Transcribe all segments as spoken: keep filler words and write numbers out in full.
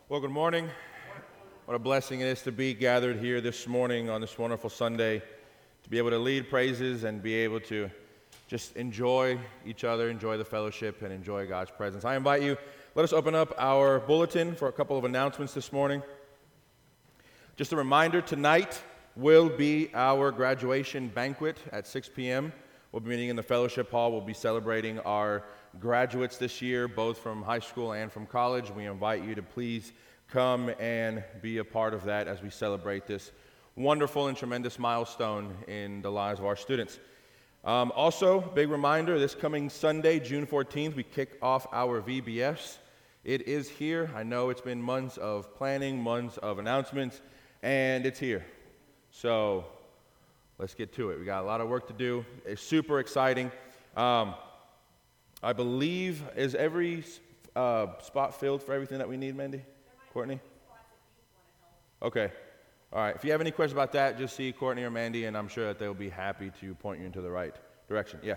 Well, good morning. What a blessing it is to be gathered here this morning on this wonderful Sunday, to be able to lead praises and be able to just enjoy each other, enjoy the fellowship, and enjoy God's presence. I invite you, let us open up our bulletin for a couple of announcements this morning. Just a reminder, tonight will be our graduation banquet at six p.m. We'll be meeting in the fellowship hall. We'll be celebrating our graduates this year, both from high school and from college. We invite you to please come and be a part of that as we celebrate this wonderful and tremendous milestone in the lives of our students. Um, also, big reminder, this coming Sunday, June fourteenth, we kick off our V B S. It is here. I know it's been months of planning, months of announcements, and it's here. So let's get to it. We got a lot of work to do. It's super exciting. Um, I believe, is every uh, spot filled for everything that we need, Mandy? Courtney? Okay. All right. If you have any questions about that, just see Courtney or Mandy, and I'm sure that they'll be happy to point you into the right direction. Yes?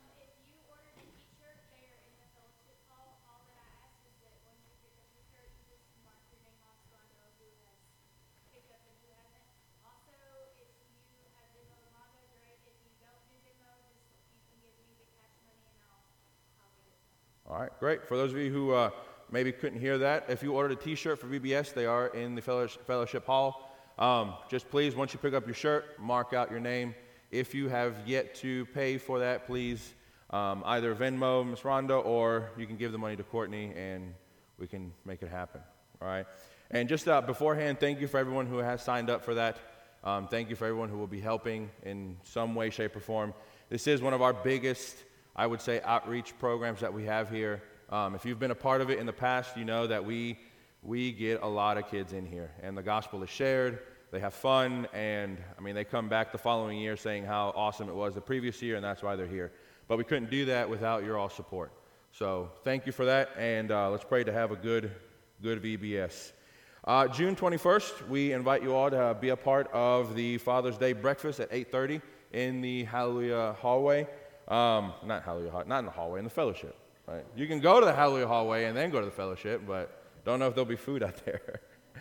All right, great. For those of you who uh, maybe couldn't hear that, if you ordered a T-shirt for V B S, they are in the fellowship hall. Um, just please, once you pick up your shirt, mark out your name. If you have yet to pay for that, please um, either Venmo Miss Rhonda, or you can give the money to Courtney, and we can make it happen. All right. And just uh, beforehand, thank you for everyone who has signed up for that. Um, thank you for everyone who will be helping in some way, shape, or form. This is one of our biggest, I would say, outreach programs that we have here. Um, if you've been a part of it in the past, you know that we we get a lot of kids in here, and the gospel is shared. They have fun, and I mean, they come back the following year saying how awesome it was the previous year, and that's why they're here. But we couldn't do that without your all support. So thank you for that, and uh, let's pray to have a good, good V B S. Uh, June twenty-first, we invite you all to be a part of the Father's Day breakfast at eight thirty in the Hallelujah hallway. Um, not Hallelujah, not in the hallway, in the fellowship. Right? You can go to the Hallelujah hallway and then go to the fellowship, but don't know if there'll be food out there.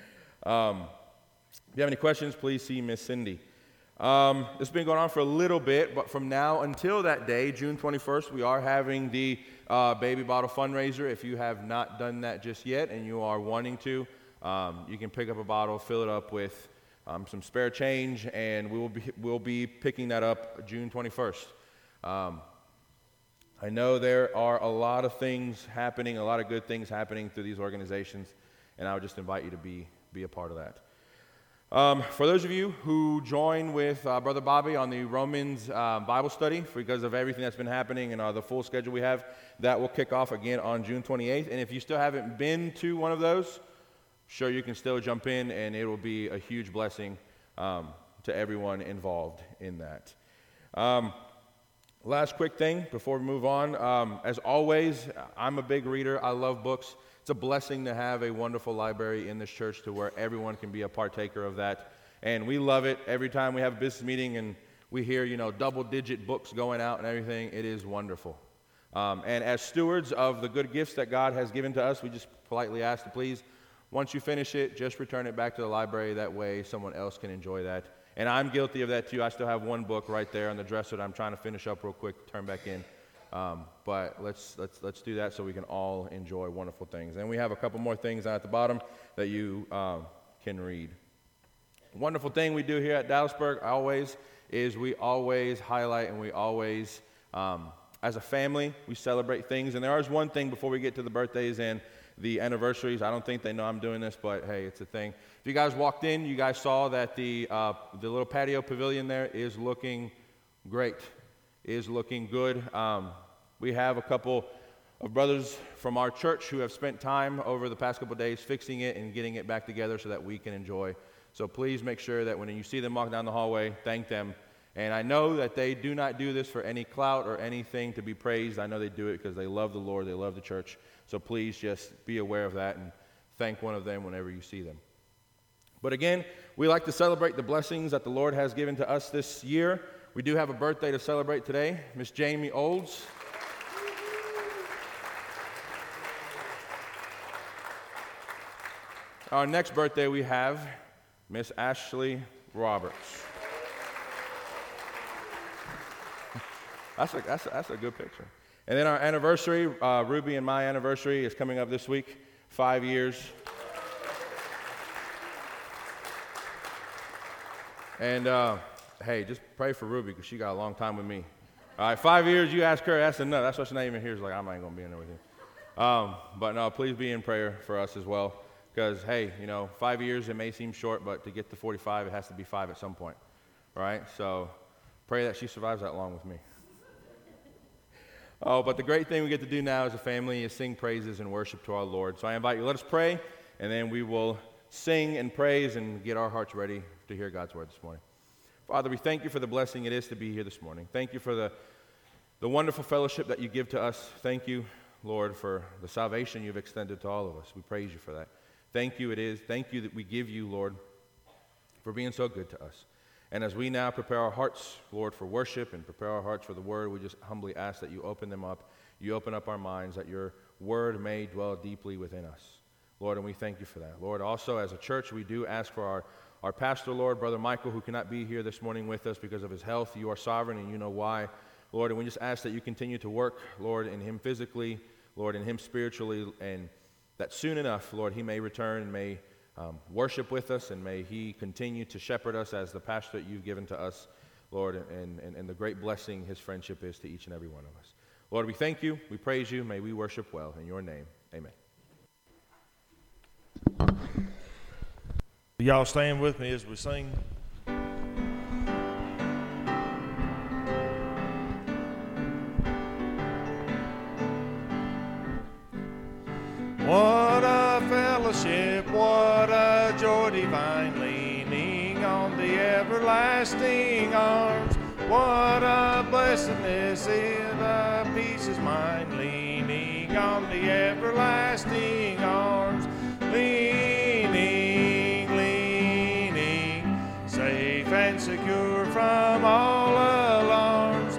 um, if you have any questions, please see Miss Cindy. Um, this has been going on for a little bit, but from now until that day, June twenty-first, we are having the uh, baby bottle fundraiser. If you have not done that just yet and you are wanting to, um, you can pick up a bottle, fill it up with um, some spare change, and we will be we'll be picking that up June twenty-first. Um, I know there are a lot of things happening, a lot of good things happening through these organizations, and I would just invite you to be be a part of that. Um, for those of you who join with uh, Brother Bobby on the Romans uh, Bible study, because of everything that's been happening and uh, the full schedule we have, that will kick off again on June twenty-eighth. And if you still haven't been to one of those, sure, you can still jump in, and it will be a huge blessing um, to everyone involved in that. Um, Last quick thing before we move on. Um, as always, I'm a big reader. I love books. It's a blessing to have a wonderful library in this church to where everyone can be a partaker of that. And we love it. Every time we have a business meeting and we hear, you know, double-digit books going out and everything, it is wonderful. Um, and as stewards of the good gifts that God has given to us, we just politely ask to please, once you finish it, just return it back to the library. That way someone else can enjoy that. And I'm guilty of that too. I still have one book right there on the dresser that I'm trying to finish up real quick, turn back in. Um, but let's let's let's do that so we can all enjoy wonderful things. And we have a couple more things at the bottom that you um, can read. Wonderful thing we do here at Dallasburg always is we always highlight and we always, um, as a family, we celebrate things. And there is one thing before we get to the birthdays and the anniversaries. I don't think they know I'm doing this, but hey, it's a thing. If you guys walked in, you guys saw that the uh, the little patio pavilion there is looking great, is looking good. Um, we have a couple of brothers from our church who have spent time over the past couple of days fixing it and getting it back together so that we can enjoy. So please make sure that when you see them walk down the hallway, thank them. And I know that they do not do this for any clout or anything to be praised. I know they do it because they love the Lord, they love the church. So please just be aware of that and thank one of them whenever you see them. But again, we like to celebrate the blessings that the Lord has given to us this year. We do have a birthday to celebrate today, Miss Jamie Olds. Our next birthday we have Miss Ashley Roberts. That's a, that's a, that's a good picture. And then our anniversary, uh, Ruby and my anniversary is coming up this week, five years. And uh, hey, just pray for Ruby because she got a long time with me. All right, five years, you ask her, that's enough. That's why she's not even here. She's like, I'm not going to be in there with you. Um, but no, please be in prayer for us as well. Because, hey, you know, five years, it may seem short, but to get to forty-five, it has to be five at some point, right? So pray that she survives that long with me. Oh, but the great thing we get to do now as a family is sing praises and worship to our Lord. So I invite you, let us pray, and then we will sing and praise and get our hearts ready to hear God's word this morning. Father, we thank you for the blessing it is to be here this morning. Thank you for the, the wonderful fellowship that you give to us. Thank you, Lord, for the salvation you've extended to all of us. We praise you for that. Thank you it is. Thank you that we give you, Lord, for being so good to us. And as we now prepare our hearts, Lord, for worship and prepare our hearts for the word, we just humbly ask that you open them up, you open up our minds, that your word may dwell deeply within us. Lord, and we thank you for that. Lord, also as a church, we do ask for our, our pastor, Lord, Brother Michael, who cannot be here this morning with us because of his health. You are sovereign and you know why. Lord, and we just ask that you continue to work, Lord, in him physically, Lord, in him spiritually, and that soon enough, Lord, he may return and may Um, worship with us, and may he continue to shepherd us as the pastor that you've given to us, Lord, and, and, and the great blessing his friendship is to each and every one of us. Lord, we thank you, we praise you, may we worship well. In your name, amen. Y'all stand with me as we sing. What a fellowship, what a joy divine, leaning on the everlasting arms. What a blessedness in a peace is mine, leaning on the everlasting arms. Leaning, leaning, safe and secure from all alarms.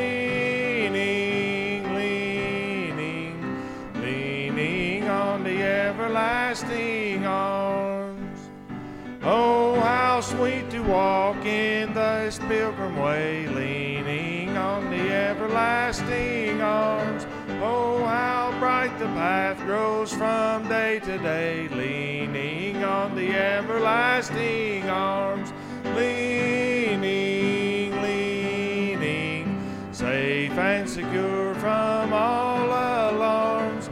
Everlasting arms. Oh, how sweet to walk in this pilgrim way, leaning on the everlasting arms. Oh, how bright the path grows from day to day, leaning on the everlasting arms. Leaning, leaning, safe and secure from all alarms.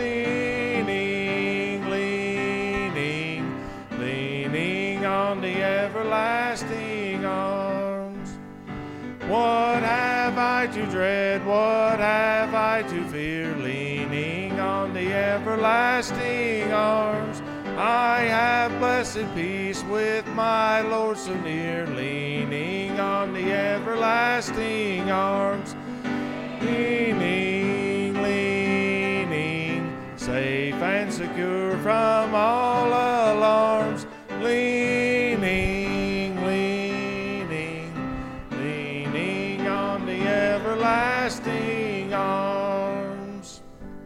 Everlasting arms. What have I to dread? What have I to fear? Leaning on the everlasting arms. I have blessed peace with my Lord so near. Leaning on the everlasting arms. Leaning, leaning, safe and secure from all alarms. Leaning, leaning, leaning on the everlasting arms.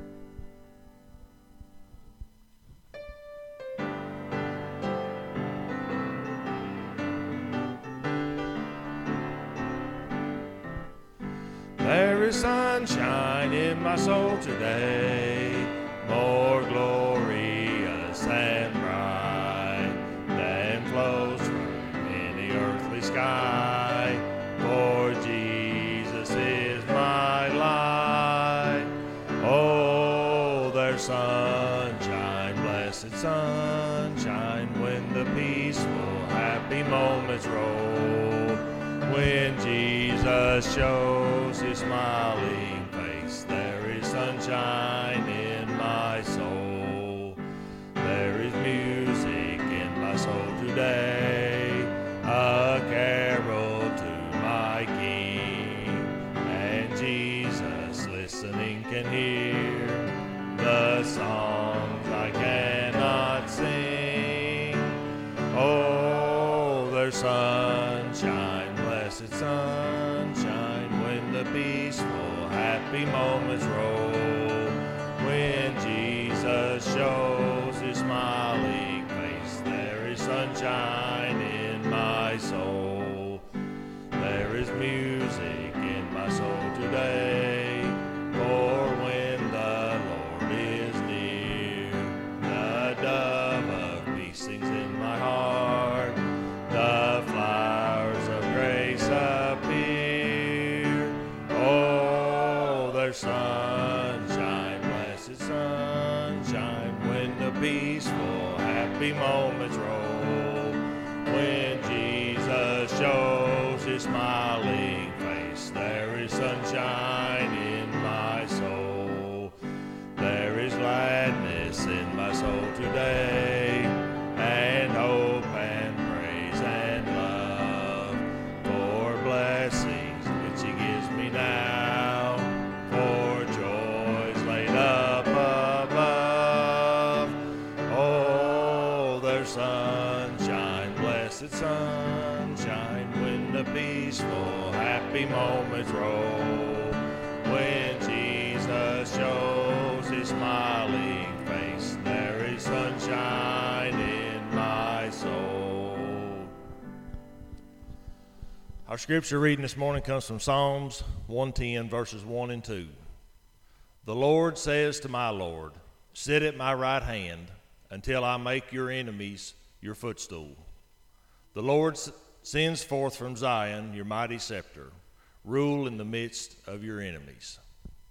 There is sunshine in my soul today, more glorious and bright than flows from any earthly sky. For Jesus is my light. Oh, there's sunshine, blessed sunshine, when the peaceful, happy moments roll. When Jesus shows his smiling face, there is sunshine in my soul. There is music in my soul today, a carol to my King. And Jesus listening can hear the songs I cannot sing. Oh, there's sunshine, blessed sunshine, when the peaceful, happy moments roll. When Jesus shows his smiling face, sunshine in my soul. There is music in my soul today, for when the Lord is near, the dove of peace sings in my heart, the flowers of grace appear. Oh, there's sunshine, blessed sunshine, when the peaceful, happy moments roll, when Jesus shows his smiling face. There is sunshine in my soul. There is gladness in my soul today, and hope and praise and love for blessings which he gives me now, for joys laid up above. Oh, there's sunshine, blessed sunshine, when the peaceful, happy moments roll, when Jesus shows his smiling face. There is sunshine in my soul. Our scripture reading this morning comes from Psalms one ten, verses one and two. The Lord says to my Lord, sit at my right hand until I make your enemies your footstool. The Lord sends forth from Zion your mighty scepter. Rule in the midst of your enemies.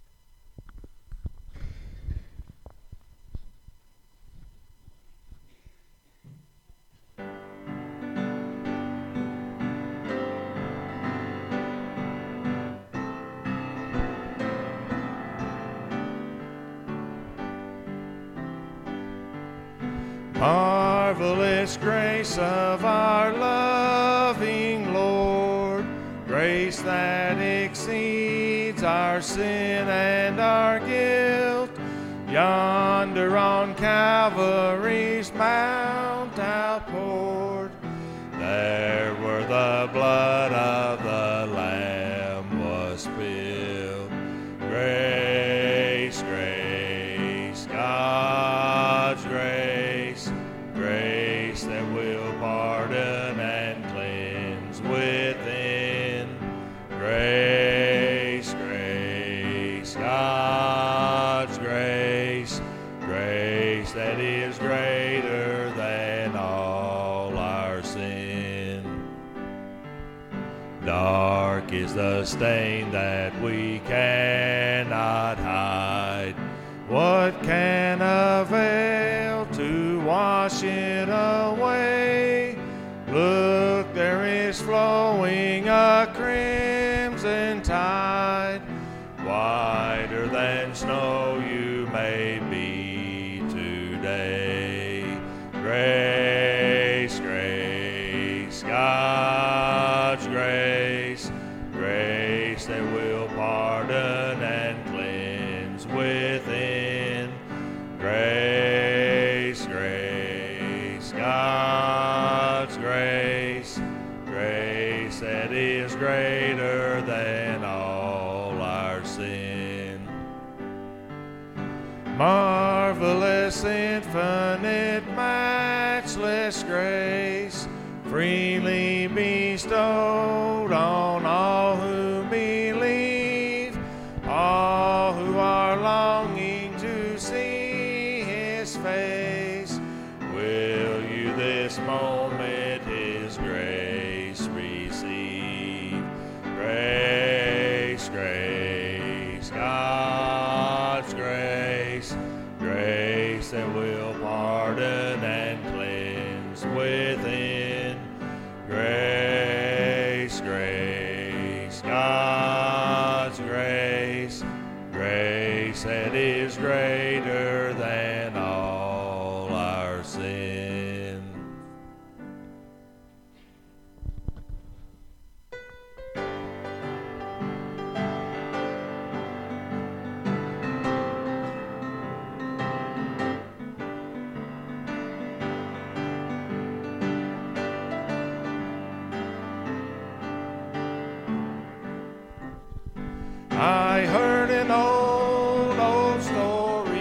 Marvelous grace of our loving Lord, grace that exceeds our sin and our guilt. Yonder on Calvary's mount outpoured, there where the blood of the Lamb was spilled. Grace, grace, God's grace, grace that will pardon and cleanse within. Grace, grace, God's grace, grace that is greater than all our sin. Dark is the stain that we cannot hide. What can avail to wash it away? Look, there is flowing a crimson tide. Whiter than snow you may be today. Grace, grace, God's grace, grace that will pardon and cleanse within. Grace, grace, God's grace, grace that is greater than all our sin. Marvelous, infinite, matchless grace, freely bestowed on all who believe, all who are longing to see his face. Will you this moment his grace receive? Grace, grace, God's grace, grace that will pardon and cleanse within. Grace, grace, God's grace, grace that is greater than all our sin. I heard an old, old story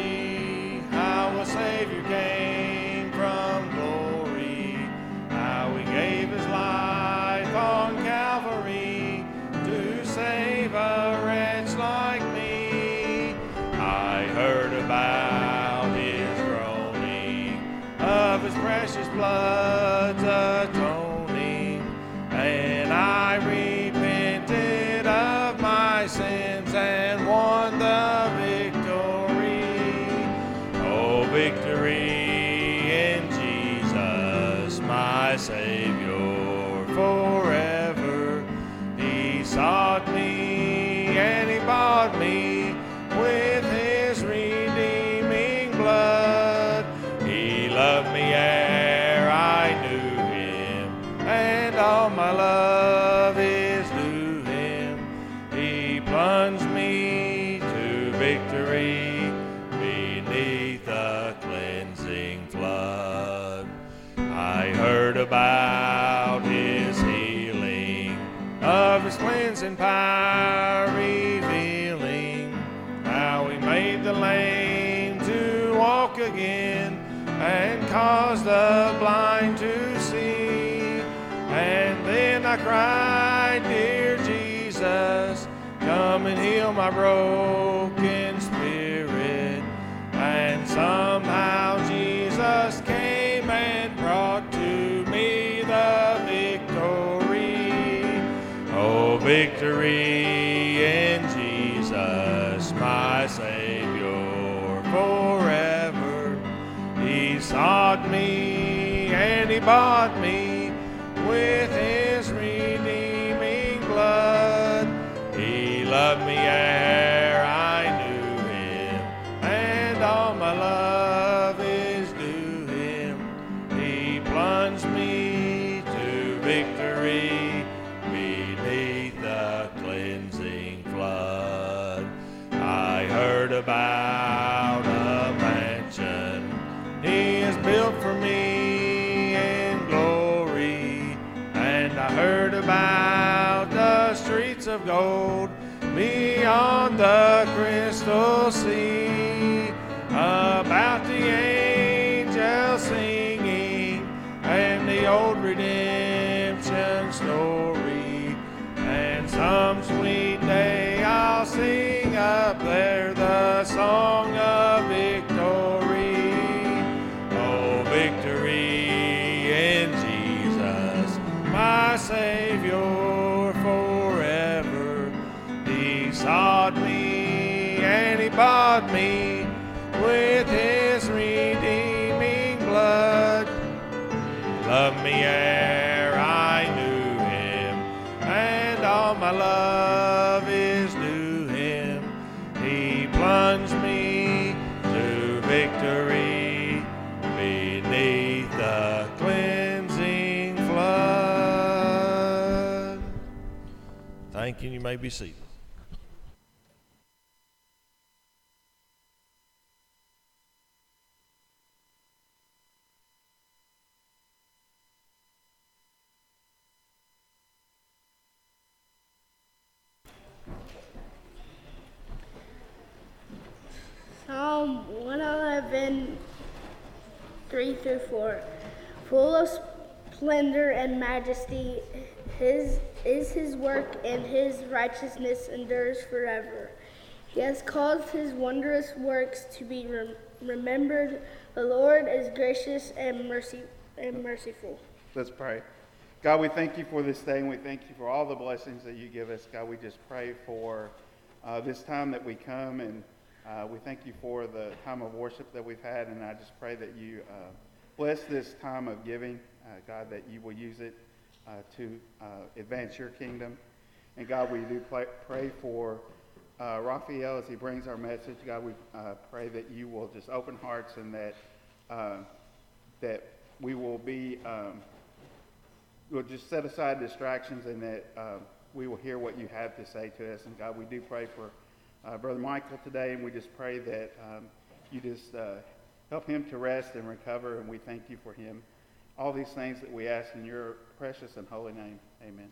blood's atoning, and I repented of my sins and won the victory. Oh, victory in Jesus, my Savior forever. He sought me and he bought me with his redeeming blood. He loved me ere I knew him, and all my love is due him. He plunged me to victory beneath the cleansing flood. I heard about his healing, of his cleansing power revealing, how he made the lame to walk again and caused the blind to see. And then I cried, dear Jesus, come and heal my broken spirit. And somehow Jesus came and brought to me the victory. Oh, victory in Jesus, my Savior forever. He sought me and he bought me with his redeeming blood. He loved me ere I knew him, and all my love is due him. He plunged me to victory beneath the cleansing flood. I heard about a mansion he has built for me in glory, and I heard about the streets of gold beyond the crystal sea, about the angels singing and the old redemption story. And some sweet day I'll sing up there the song of victory. Oh, victory in Jesus, my Savior forever. He sought me and he bought me with his redeeming blood. He loved me ere I knew him, and all my love is due him. He plunged me to victory beneath the cleansing flood. Thank you. You may be seated. Psalm one eleven, three through four. Full of splendor and majesty, his is his work, and his righteousness endures forever. He has caused his wondrous works to be rem- remembered. The Lord is gracious and mercy and merciful. Let's pray. God, we thank you for this day, and we thank you for all the blessings that you give us. God, we just pray for uh, this time that we come, and uh, we thank you for the time of worship that we've had, and I just pray that you uh, bless this time of giving, uh, God, that you will use it uh, to uh, advance your kingdom. And God, we do pray, pray for uh, Raphael as he brings our message. God, we uh, pray that you will just open hearts, and that uh, that we will be, um, we'll just set aside distractions, and that uh, we will hear what you have to say to us. And God, we do pray for uh, Brother Michael today, and we just pray that um, you just uh, help him to rest and recover, and we thank you for him. All these things that we ask in your precious and holy name. Amen.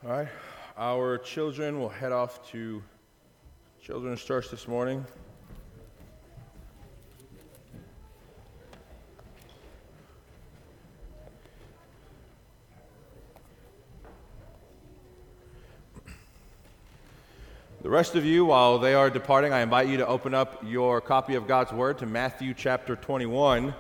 All right, our children will head off to Children's Church this morning. The rest of you, while they are departing, I invite you to open up your copy of God's Word to Matthew chapter twenty-one.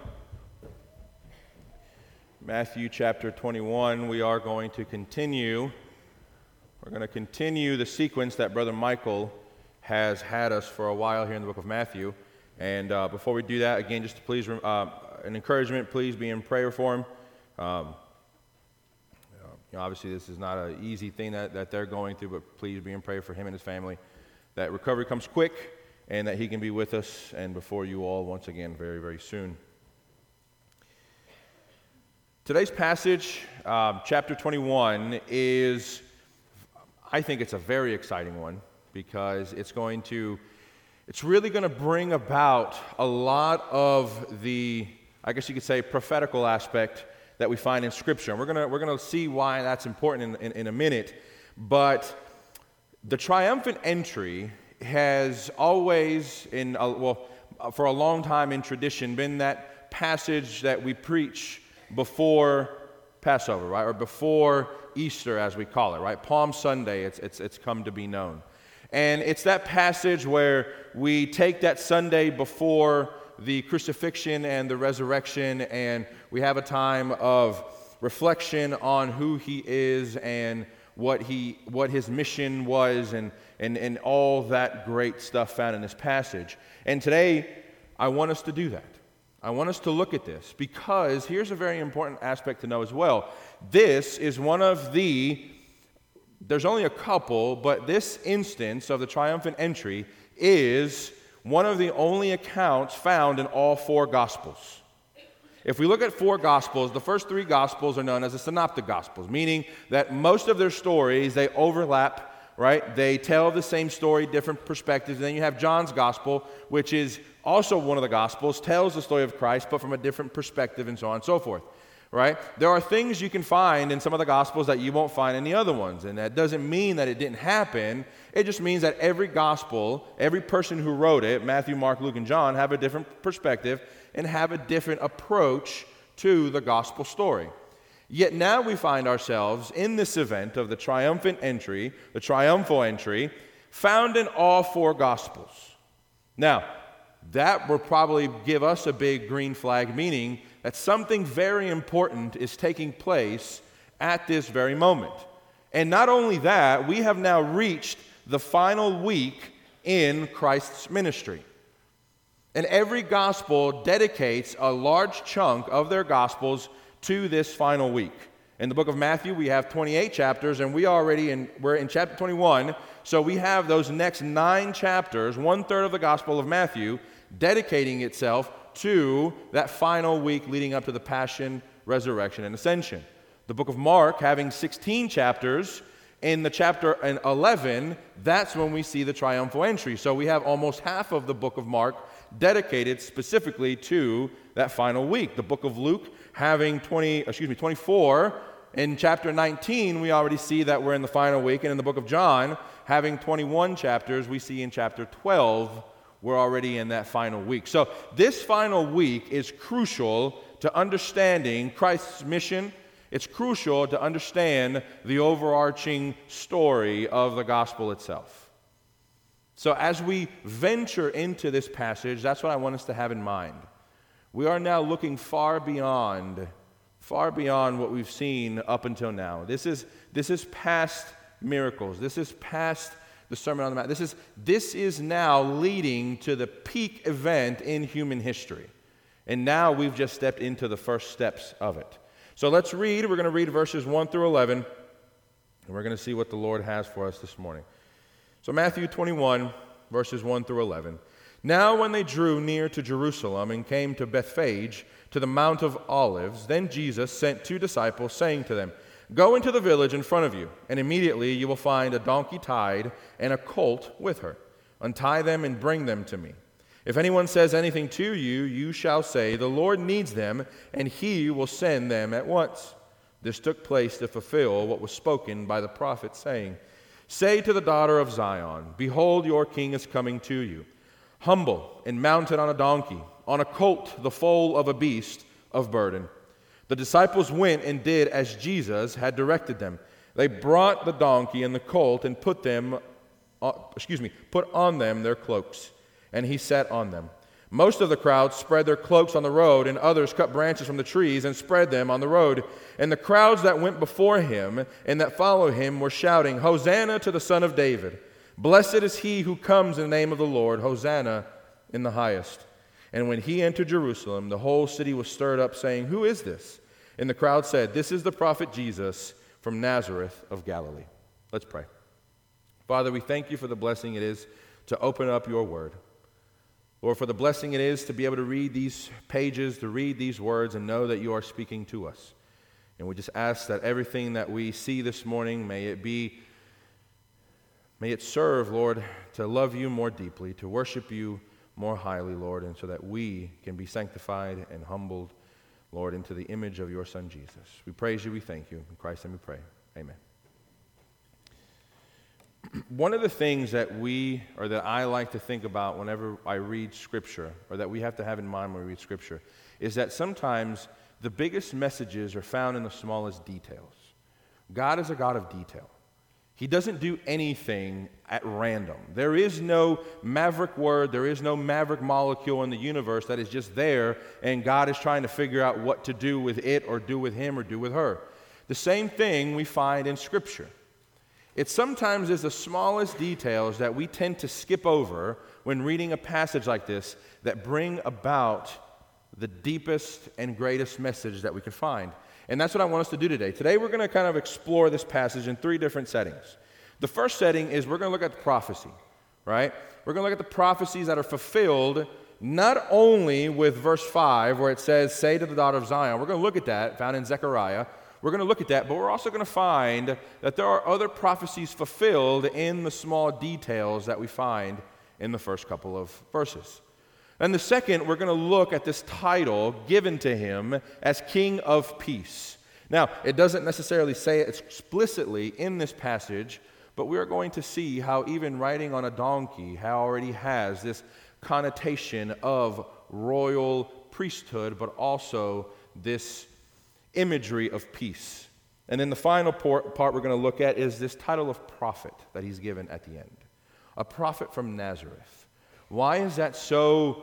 Matthew chapter twenty-one, we are going to continue. We're going to continue the sequence that Brother Michael has had us for a while here in the book of Matthew. And uh, before we do that, again, just to please, uh, an encouragement, please be in prayer for him. Um, You know, obviously, this is not an easy thing that, that they're going through, but please be in prayer for him and his family, that recovery comes quick and that he can be with us and before you all once again very, very soon. Today's passage, um, chapter twenty-one, is, I think it's a very exciting one because it's going to, it's really going to bring about a lot of the, I guess you could say, prophetical aspect that we find in Scripture. And we're gonna we're gonna see why that's important in, in, in a minute. But the triumphant entry has always, in a, well, for a long time in tradition, been that passage that we preach before Passover, right, or before Easter, as we call it, right? Palm Sunday. It's it's it's come to be known, and it's that passage where we take that Sunday before the crucifixion and the resurrection, and we have a time of reflection on who he is and what he what his mission was, and and and all that great stuff found in this passage. And today I want us to do that. I want us to look at this because here's a very important aspect to know as well. This is one of the, there's only a couple, but this instance of the triumphant entry is one of the only accounts found in all four Gospels. If we look at four Gospels, the first three Gospels are known as the Synoptic Gospels, meaning that most of their stories, they overlap, right? They tell the same story, different perspectives. And then you have John's Gospel, which is also one of the Gospels, tells the story of Christ, but from a different perspective and so on and so forth, right? There are things you can find in some of the Gospels that you won't find in the other ones, and that doesn't mean that it didn't happen. It just means that every Gospel, every person who wrote it, Matthew, Mark, Luke, and John, have a different perspective and have a different approach to the Gospel story. Yet now we find ourselves in this event of the triumphant entry, the triumphal entry, found in all four Gospels. Now, that will probably give us a big green flag, meaning that something very important is taking place at this very moment. And not only that, we have now reached the final week in Christ's ministry. And every gospel dedicates a large chunk of their gospels to this final week. In the book of Matthew, we have twenty-eight chapters, and we already in, we're in chapter twenty-one, so we have those next nine chapters, one-third of the Gospel of Matthew, dedicating itself to that final week leading up to the Passion, Resurrection, and Ascension. The book of Mark, having sixteen chapters, in the chapter eleven, that's when we see the triumphal entry. So we have almost half of the book of Mark dedicated specifically to that final week. The book of Luke, having twenty, excuse me, twenty-four, in chapter nineteen, we already see that we're in the final week. And in the book of John, having twenty-one chapters, we see in chapter twelve, we're already in that final week. So this final week is crucial to understanding Christ's mission. It's crucial to understand the overarching story of the gospel itself. So as we venture into this passage, that's what I want us to have in mind. We are now looking far beyond, far beyond what we've seen up until now. This is, this is past miracles. This is past the Sermon on the Mount. This is, this is now leading to the peak event in human history. And now we've just stepped into the first steps of it. So let's read. We're going to read verses one through eleven, and we're going to see what the Lord has for us this morning. So Matthew twenty-one, verses one through eleven. Now when they drew near to Jerusalem and came to Bethphage, to the Mount of Olives, then Jesus sent two disciples, saying to them, "Go into the village in front of you, and immediately you will find a donkey tied and a colt with her. Untie them and bring them to me. If anyone says anything to you, you shall say, 'The Lord needs them,' and he will send them at once." This took place to fulfill what was spoken by the prophet, saying, Say to the daughter of Zion, Behold, your king is coming to you, humble and mounted on a donkey, on a colt, the foal of a beast of burden. The disciples went and did as Jesus had directed them. They brought the donkey and the colt and put them, uh, excuse me, put on them their cloaks, and he sat on them. Most of the crowd spread their cloaks on the road, and others cut branches from the trees and spread them on the road. And the crowds that went before him and that followed him were shouting, Hosanna to the Son of David. Blessed is he who comes in the name of the Lord. Hosanna in the highest. And when he entered Jerusalem, the whole city was stirred up, saying, Who is this? And the crowd said, This is the prophet Jesus from Nazareth of Galilee. Let's pray. Father, we thank you for the blessing it is to open up your word. Lord, for the blessing it is to be able to read these pages, to read these words, and know that you are speaking to us. And we just ask that everything that we see this morning, may it be, may it serve, Lord, to love you more deeply, to worship you more highly, Lord, and so that we can be sanctified and humbled, Lord, into the image of your Son, Jesus. We praise you, we thank you. In Christ's name we pray. Amen. One of the things that we, or that I like to think about whenever I read Scripture, or that we have to have in mind when we read Scripture, is that sometimes the biggest messages are found in the smallest details. God is a God of detail. He doesn't do anything at random. There is no maverick word, there is no maverick molecule in the universe that is just there, and God is trying to figure out what to do with it, or do with him, or do with her. The same thing we find in Scripture. It sometimes is the smallest details that we tend to skip over when reading a passage like this that bring about the deepest and greatest message that we can find. And that's what I want us to do today. Today we're going to kind of explore this passage in three different settings. The first setting is we're going to look at the prophecy, right? We're going to look at the prophecies that are fulfilled not only with verse five where it says, Say to the daughter of Zion. We're going to look at that, found in Zechariah. We're going to look at that, but we're also going to find that there are other prophecies fulfilled in the small details that we find in the first couple of verses. And the second, we're going to look at this title given to him as King of Peace. Now, it doesn't necessarily say it explicitly in this passage, but we are going to see how even riding on a donkey how already has this connotation of royal priesthood, but also this imagery of peace. And then the final part we're going to look at is this title of prophet that he's given at the end. A prophet from Nazareth. Why is that so?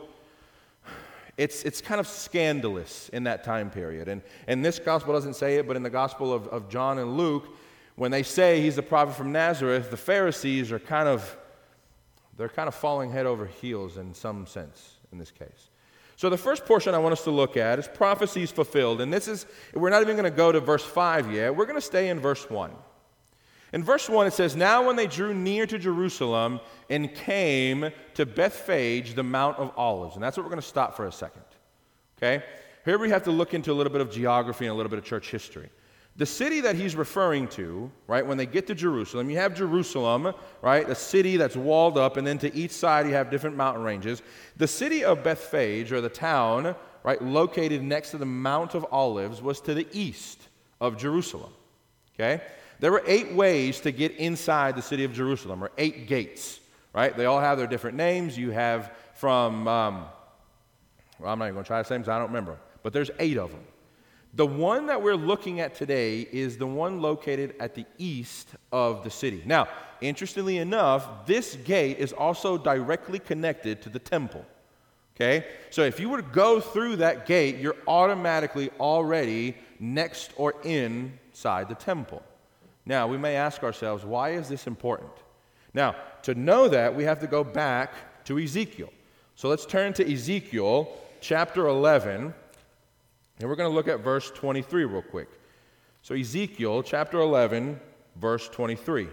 It's it's kind of scandalous in that time period. And, and this gospel doesn't say it, but in the gospel of, of John and Luke, when they say he's a prophet from Nazareth, the Pharisees are kind of, they're kind of falling head over heels in some sense in this case. So the first portion I want us to look at is prophecies fulfilled. And this is, we're not even going to go to verse five yet. We're going to stay in verse one. In verse one it says, Now when they drew near to Jerusalem and came to Bethphage, the Mount of Olives. And that's what we're going to stop for a second. Okay? Here we have to look into a little bit of geography and a little bit of church history. The city that he's referring to, right, when they get to Jerusalem, you have Jerusalem, right, a city that's walled up, and then to each side you have different mountain ranges. The city of Bethphage, or the town, right, located next to the Mount of Olives, was to the east of Jerusalem. Okay? There were eight ways to get inside the city of Jerusalem, or eight gates, right? They all have their different names. You have from, um, well, I'm not even going to try to say them because I don't remember, but there's eight of them. The one that we're looking at today is the one located at the east of the city. Now, interestingly enough, this gate is also directly connected to the temple. Okay? So if you were to go through that gate, you're automatically already next or inside the temple. Now, we may ask ourselves, why is this important? Now, to know that, we have to go back to Ezekiel. So let's turn to Ezekiel chapter eleven. And we're going to look at verse twenty-three real quick. So Ezekiel chapter eleven, verse twenty-three.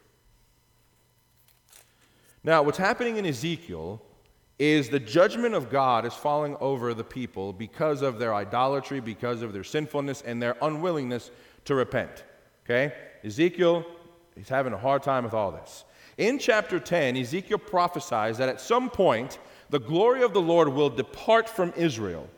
Now, what's happening in Ezekiel is the judgment of God is falling over the people because of their idolatry, because of their sinfulness, and their unwillingness to repent. Okay? Ezekiel, he's having a hard time with all this. In chapter ten, Ezekiel prophesies that at some point, the glory of the Lord will depart from Israel.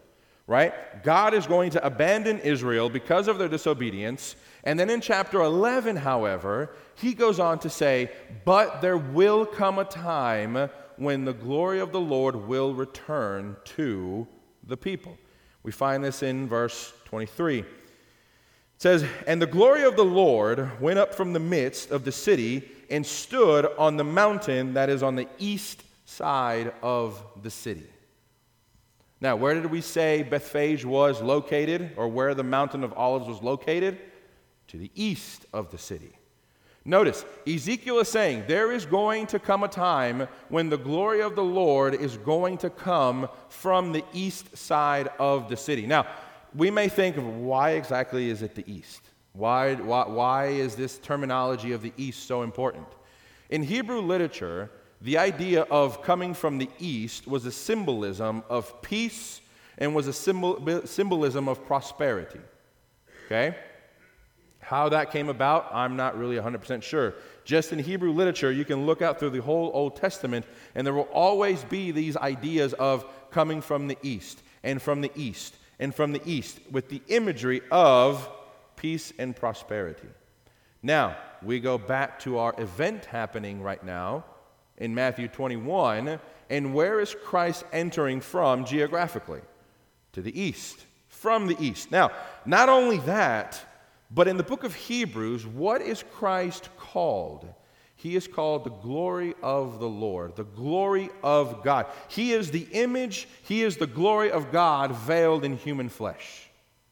right? God is going to abandon Israel because of their disobedience. And then in chapter eleven, however, he goes on to say, but there will come a time when the glory of the Lord will return to the people. We find this in verse twenty-three. It says, and the glory of the Lord went up from the midst of the city and stood on the mountain that is on the east side of the city. Now, where did we say Bethphage was located, or where the Mountain of Olives was located? To the east of the city. Notice, Ezekiel is saying there is going to come a time when the glory of the Lord is going to come from the east side of the city. Now, we may think of why exactly is it the east? Why, why, why is this terminology of the east so important? In Hebrew literature, the idea of coming from the east was a symbolism of peace and was a symbol, symbolism of prosperity. Okay? How that came about, I'm not really one hundred percent sure. Just in Hebrew literature, you can look out through the whole Old Testament, and there will always be these ideas of coming from the east, and from the east, and from the east, with the imagery of peace and prosperity. Now, we go back to our event happening right now in Matthew twenty-one, and where is Christ entering from geographically? To the east, from the east. Now, not only that, but in the book of Hebrews, what is Christ called? He is called the glory of the Lord, the glory of God. He is the image, he is the glory of God veiled in human flesh.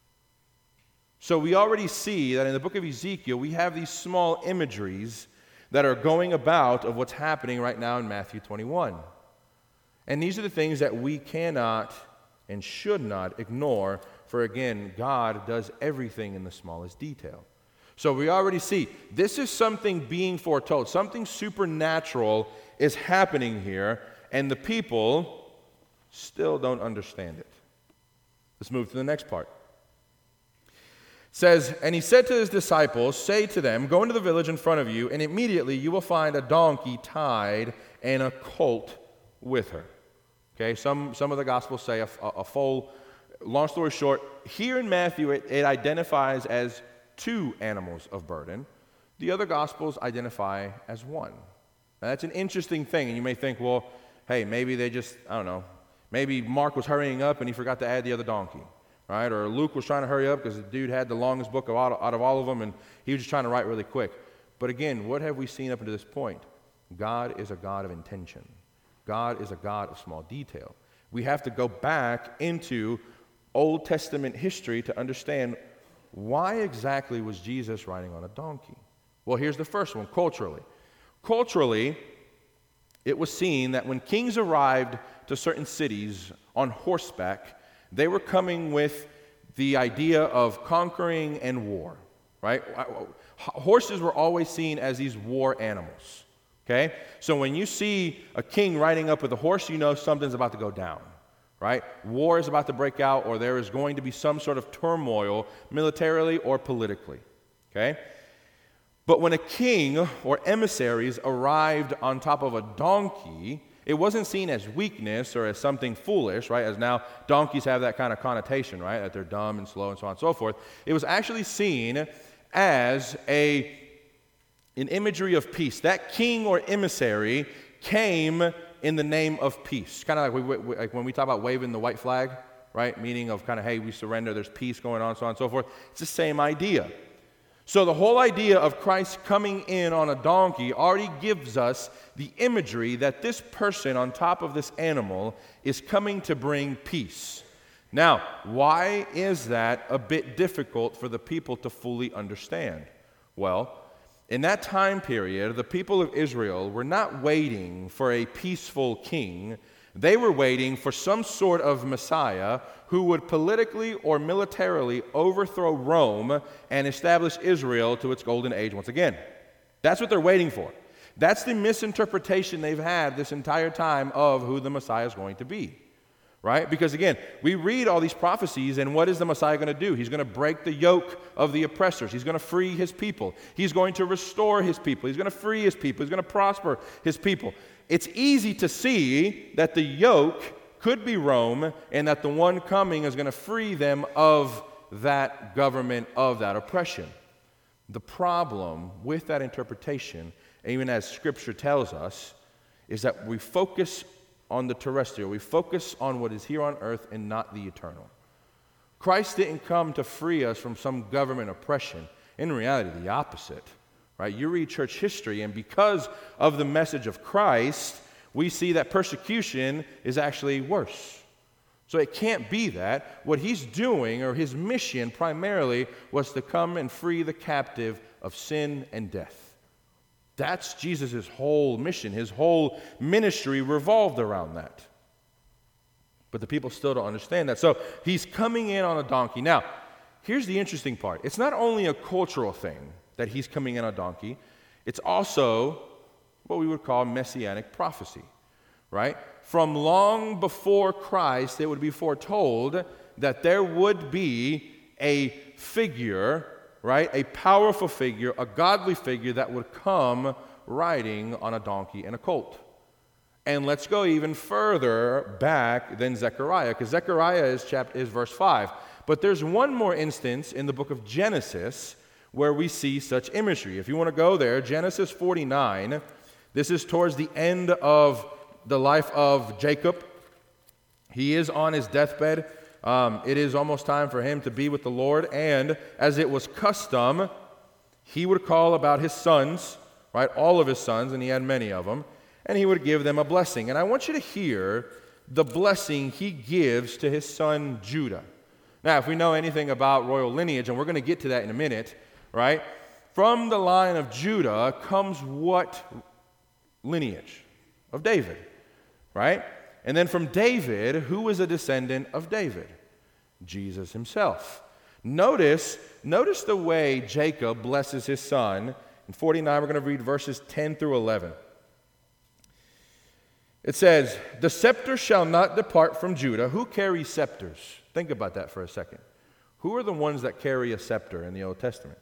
So we already see that in the book of Ezekiel, we have these small imageries that are going about of what's happening right now in Matthew twenty-one. And these are the things that we cannot and should not ignore. For again, God does everything in the smallest detail. So we already see this is something being foretold. Something supernatural is happening here, and the people still don't understand it. Let's move to the next part. It says, and he said to his disciples, say to them, go into the village in front of you, and immediately you will find a donkey tied and a colt with her. Okay, some, some of the Gospels say a, a, a foal. Long story short, here in Matthew, it, it identifies as two animals of burden. The other Gospels identify as one. Now, that's an interesting thing, and you may think, well, hey, maybe they just, I don't know, maybe Mark was hurrying up and he forgot to add the other donkey, right? Or Luke was trying to hurry up because the dude had the longest book of out, out of all of them, and he was just trying to write really quick. But again, what have we seen up to this point? God is a God of intention. God is a God of small detail. We have to go back into Old Testament history to understand why exactly was Jesus riding on a donkey. Well, here's the first one, culturally. Culturally, it was seen that when kings arrived to certain cities on horseback, they were coming with the idea of conquering and war, right? Horses were always seen as these war animals, okay? So when you see a king riding up with a horse, you know something's about to go down. Right? War is about to break out, or there is going to be some sort of turmoil militarily or politically. Okay? But when a king or emissaries arrived on top of a donkey, it wasn't seen as weakness or as something foolish, right? As now donkeys have that kind of connotation, right? That they're dumb and slow and so on and so forth. It was actually seen as a, an imagery of peace. That king or emissary came in the name of peace. Kind of like, we, we, like when we talk about waving the white flag, right? Meaning of kind of, hey, we surrender, there's peace going on, so on and so forth. It's the same idea. So the whole idea of Christ coming in on a donkey already gives us the imagery that this person on top of this animal is coming to bring peace. Now, why is that a bit difficult for the people to fully understand? Well, in that time period, the people of Israel were not waiting for a peaceful king. They were waiting for some sort of Messiah who would politically or militarily overthrow Rome and establish Israel to its golden age once again. That's what they're waiting for. That's the misinterpretation they've had this entire time of who the Messiah is going to be. Right? Because again, we read all these prophecies, and what is the Messiah going to do? He's going to break the yoke of the oppressors. He's going to free his people. He's going to restore his people. He's going to free his people. He's going to prosper his people. It's easy to see that the yoke could be Rome, and that the one coming is going to free them of that government, of that oppression. The problem with that interpretation, even as Scripture tells us, is that we focus on the terrestrial. We focus on what is here on earth and not the eternal. Christ didn't come to free us from some government oppression. In reality, the opposite. Right? You read church history, and because of the message of Christ, we see that persecution is actually worse. So it can't be that. What he's doing, or his mission primarily, was to come and free the captive of sin and death. That's Jesus' whole mission. His whole ministry revolved around that. But the people still don't understand that. So he's coming in on a donkey. Now, here's the interesting part. It's not only a cultural thing that he's coming in on a donkey. It's also what we would call messianic prophecy, right? From long before Christ, it would be foretold that there would be a figure, right? A powerful figure, a godly figure that would come riding on a donkey and a colt. And let's go even further back than Zechariah, because Zechariah is chapter is verse five. But there's one more instance in the book of Genesis where we see such imagery. If you want to go there, Genesis forty-nine, this is towards the end of the life of Jacob. He is on his deathbed. Um, it is almost time for him to be with the Lord. And as it was custom, he would call about his sons, right? All of his sons, and he had many of them. And he would give them a blessing. And I want you to hear the blessing he gives to his son Judah. Now, if we know anything about royal lineage, and we're going to get to that in a minute, right? From the line of Judah comes what lineage? Of David, right? And then from David, who is a descendant of David? Jesus himself. Notice, notice the way Jacob blesses his son. In forty-nine, we're going to read verses ten through eleven. It says, "The scepter shall not depart from Judah." Who carries scepters? Think about that for a second. Who are the ones that carry a scepter in the Old Testament?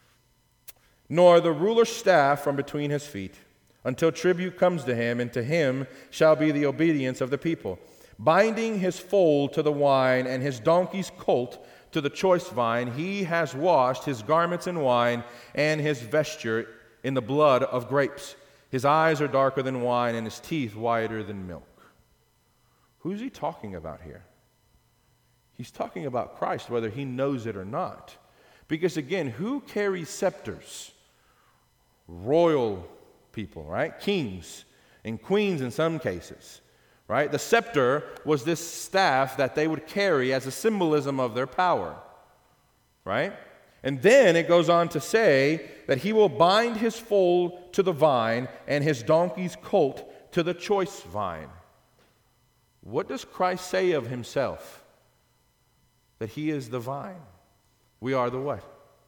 "Nor the ruler's staff from between his feet, until tribute comes to him, and to him shall be the obedience of the people. Binding his foal to the wine, and his donkey's colt to the choice vine, he has washed his garments in wine, and his vesture in the blood of grapes. His eyes are darker than wine, and his teeth whiter than milk." Who's he talking about here? He's talking about Christ, whether he knows it or not. Because again, who carries scepters? Royal people, right? Kings and queens in some cases, right? The scepter was this staff that they would carry as a symbolism of their power, right? And then it goes on to say that he will bind his foal to the vine and his donkey's colt to the choice vine. What does Christ say of himself? That he is the vine. We are the what?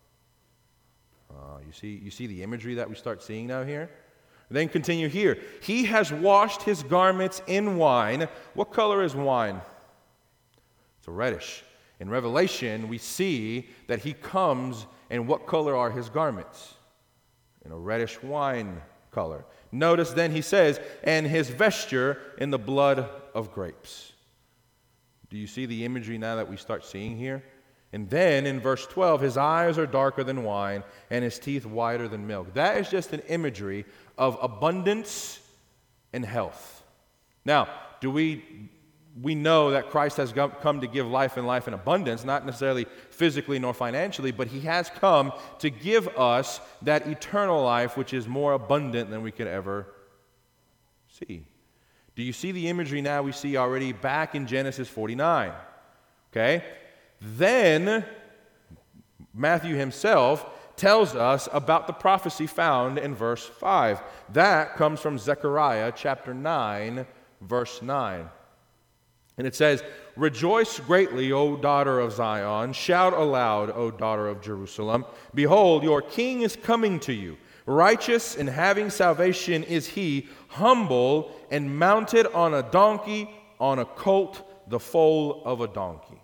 Uh, you see, you see the imagery that we start seeing now here? Then continue here. He has washed his garments in wine. What color is wine? It's a reddish. In Revelation, we see that he comes, and what color are his garments? In a reddish wine color. Notice then he says, and his vesture in the blood of grapes. Do you see the imagery now that we start seeing here? And then in verse twelve, his eyes are darker than wine, and his teeth whiter than milk. That is just an imagery of abundance and health. Now, do we we know that Christ has come to give life and life in abundance, not necessarily physically nor financially, but he has come to give us that eternal life, which is more abundant than we could ever see. Do you see the imagery now we see already back in Genesis forty-nine? Okay? Then Matthew himself tells us about the prophecy found in verse five. That comes from Zechariah chapter nine, verse nine. And it says, "Rejoice greatly, O daughter of Zion. Shout aloud, O daughter of Jerusalem. Behold, your king is coming to you. Righteous and having salvation is he, humble and mounted on a donkey, on a colt, the foal of a donkey."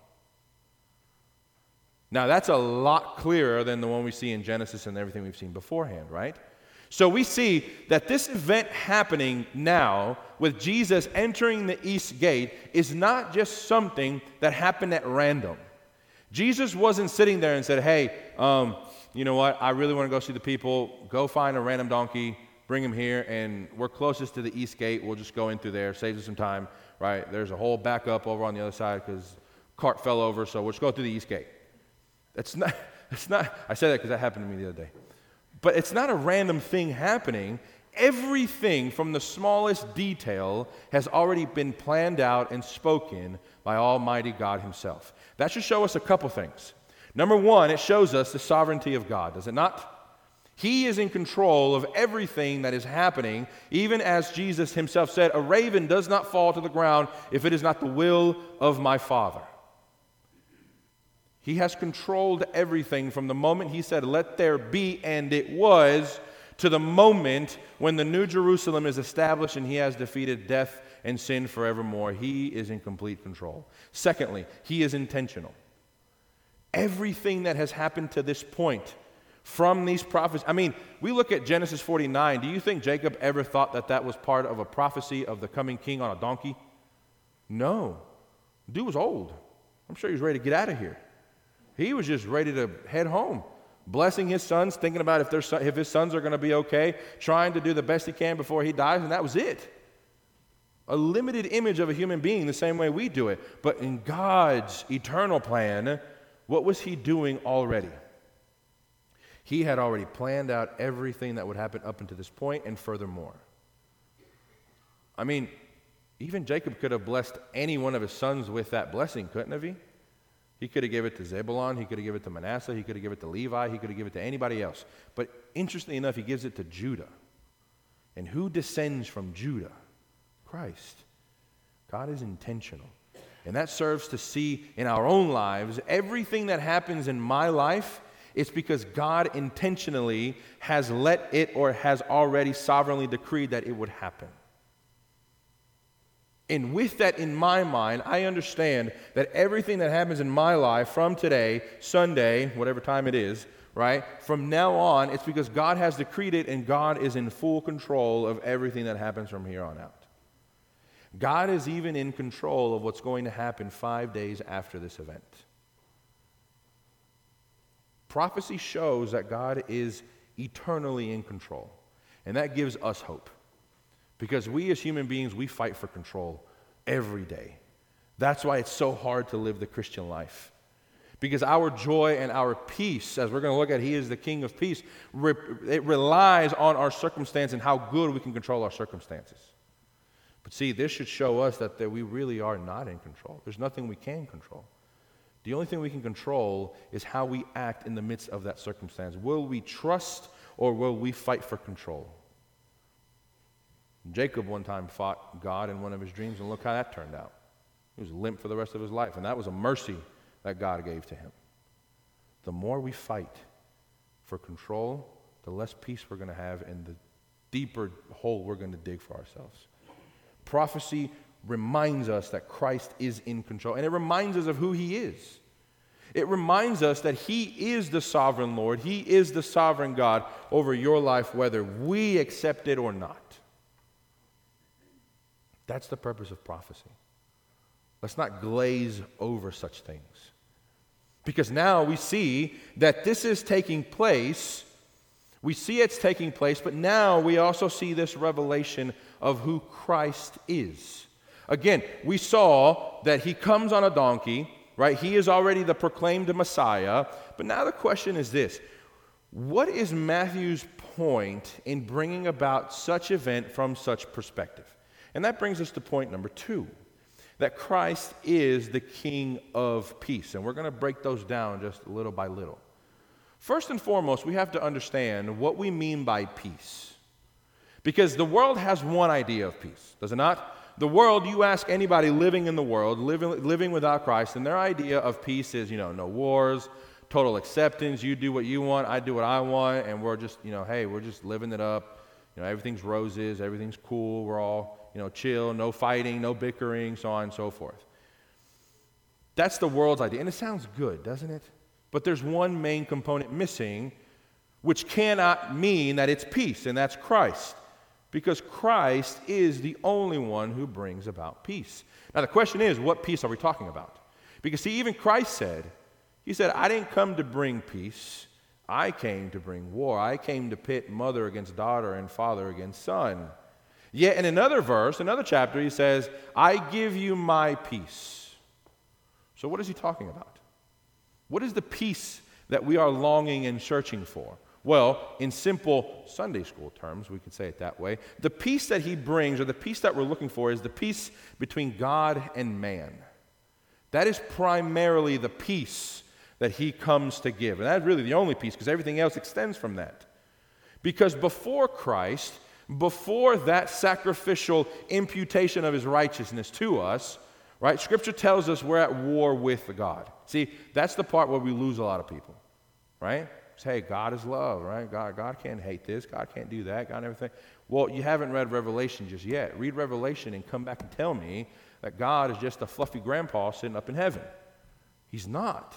Now that's a lot clearer than the one we see in Genesis and everything we've seen beforehand, right? So we see that this event happening now with Jesus entering the east gate is not just something that happened at random. Jesus wasn't sitting there and said, hey, um, you know what, I really want to go see the people. Go find a random donkey, bring him here, and we're closest to the east gate. We'll just go in through there, saves us some time, right? There's a whole backup over on the other side because cart fell over, so we'll just go through the east gate. That's not, that's not, I said that because that happened to me the other day. But it's not a random thing happening. Everything from the smallest detail has already been planned out and spoken by Almighty God himself. That should show us a couple things. Number one, it shows us the sovereignty of God, does it not? He is in control of everything that is happening, even as Jesus himself said, a raven does not fall to the ground if it is not the will of my Father. He has controlled everything from the moment he said, let there be, and it was, to the moment when the New Jerusalem is established and he has defeated death and sin forevermore. He is in complete control. Secondly, he is intentional. Everything that has happened to this point from these prophets, I mean, we look at Genesis forty-nine. Do you think Jacob ever thought that that was part of a prophecy of the coming king on a donkey? No. The dude was old. I'm sure he was ready to get out of here. He was just ready to head home, blessing his sons, thinking about if, their son, if his sons are going to be okay, trying to do the best he can before he dies, and that was it. A limited image of a human being the same way we do it. But in God's eternal plan, what was he doing already? He had already planned out everything that would happen up until this point and furthermore. I mean, even Jacob could have blessed any one of his sons with that blessing, couldn't have he? He could have given it to Zebulun, he could have given it to Manasseh, he could have given it to Levi, he could have given it to anybody else. But interestingly enough, he gives it to Judah. And who descends from Judah? Christ. God is intentional. And that serves to see in our own lives, everything that happens in my life, it's because God intentionally has let it or has already sovereignly decreed that it would happen. And with that in my mind, I understand that everything that happens in my life from today, Sunday, whatever time it is, right, from now on, it's because God has decreed it and God is in full control of everything that happens from here on out. God is even in control of what's going to happen five days after this event. Prophecy shows that God is eternally in control, and that gives us hope. Because we as human beings, we fight for control every day. That's why it's so hard to live the Christian life. Because our joy and our peace, as we're going to look at, he is the King of peace, it relies on our circumstance and how good we can control our circumstances. But see, this should show us that, that we really are not in control. There's nothing we can control. The only thing we can control is how we act in the midst of that circumstance. Will we trust or will we fight for control? Jacob one time fought God in one of his dreams, and look how that turned out. He was limp for the rest of his life, and that was a mercy that God gave to him. The more we fight for control, the less peace we're going to have and the deeper hole we're going to dig for ourselves. Prophecy reminds us that Christ is in control, and it reminds us of who he is. It reminds us that he is the sovereign Lord. He is the sovereign God over your life, whether we accept it or not. That's the purpose of prophecy. Let's not glaze over such things. Because now we see that this is taking place. We see it's taking place, but now we also see this revelation of who Christ is. Again, we saw that he comes on a donkey, right? He is already the proclaimed Messiah. But now the question is this: what is Matthew's point in bringing about such event from such perspective? And that brings us to point number two, that Christ is the King of peace. And we're going to break those down just little by little. First and foremost, we have to understand what we mean by peace. Because the world has one idea of peace, does it not? The world, you ask anybody living in the world, living, living without Christ, and their idea of peace is, you know, no wars, total acceptance, you do what you want, I do what I want, and we're just, you know, hey, we're just living it up. You know, everything's roses, everything's cool, we're all, you know, chill, no fighting, no bickering, so on and so forth. That's the world's idea, and it sounds good, doesn't it? But there's one main component missing, which cannot mean that it's peace, and that's Christ, because Christ is the only one who brings about peace. Now the question is, what peace are we talking about? Because see, even Christ said, he said, I didn't come to bring peace. I came to bring war. I came to pit mother against daughter and father against son. Yet in another verse, another chapter, he says, I give you my peace. So what is he talking about? What is the peace that we are longing and searching for? Well, in simple Sunday school terms, we could say it that way, the peace that he brings, or the peace that we're looking for, is the peace between God and man. That is primarily the peace that he comes to give. And that's really the only peace, because everything else extends from that. Because before Christ, before that sacrificial imputation of his righteousness to us, right, Scripture tells us we're at war with God. See, that's the part where we lose a lot of people, right? Hey, God is love, right? God, God can't hate this. God can't do that. God and everything. Well, you haven't read Revelation just yet. Read Revelation and come back and tell me that God is just a fluffy grandpa sitting up in heaven. He's not.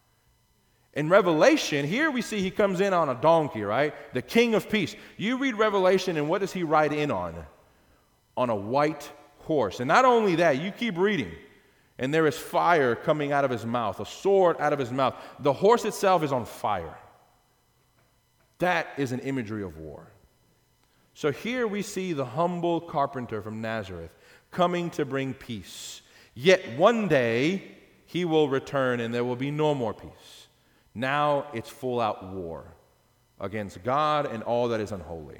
In Revelation, here we see he comes in on a donkey, right? The King of Peace. You read Revelation, and what does he ride in on? On a white horse. And not only that, you keep reading, and there is fire coming out of his mouth, a sword out of his mouth. The horse itself is on fire. That is an imagery of war. So here we see the humble carpenter from Nazareth coming to bring peace. Yet one day he will return and there will be no more peace. Now it's full-out war against God and all that is unholy.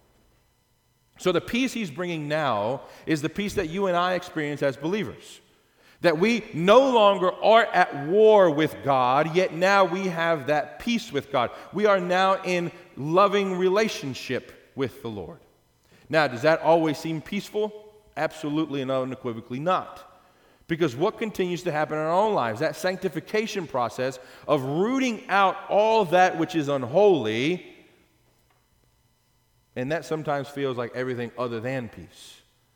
So the peace he's bringing now is the peace that you and I experience as believers. That we no longer are at war with God, yet now we have that peace with God. We are now in loving relationship with the Lord. Now, does that always seem peaceful? Absolutely and unequivocally not. Because what continues to happen in our own lives? That sanctification process of rooting out all that which is unholy, and that sometimes feels like everything other than peace.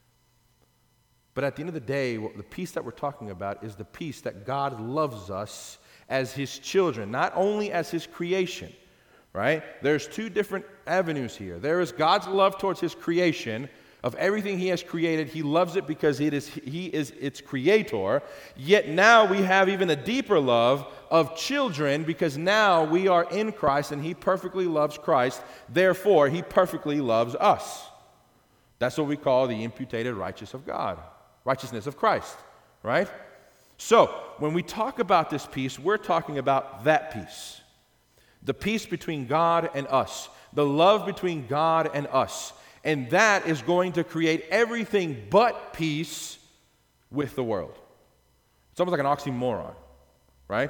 But at the end of the day, the peace that we're talking about is the peace that God loves us as his children, not only as his creation, right? There's two different avenues here. There is God's love towards his creation. Of everything he has created, he loves it because it is, he is its creator. Yet now we have even a deeper love of children, because now we are in Christ and he perfectly loves Christ. Therefore, he perfectly loves us. That's what we call the imputed righteousness of God. Righteousness of Christ, right? So, when we talk about this peace, we're talking about that peace. The peace between God and us. The love between God and us. And that is going to create everything but peace with the world. It's almost like an oxymoron, right?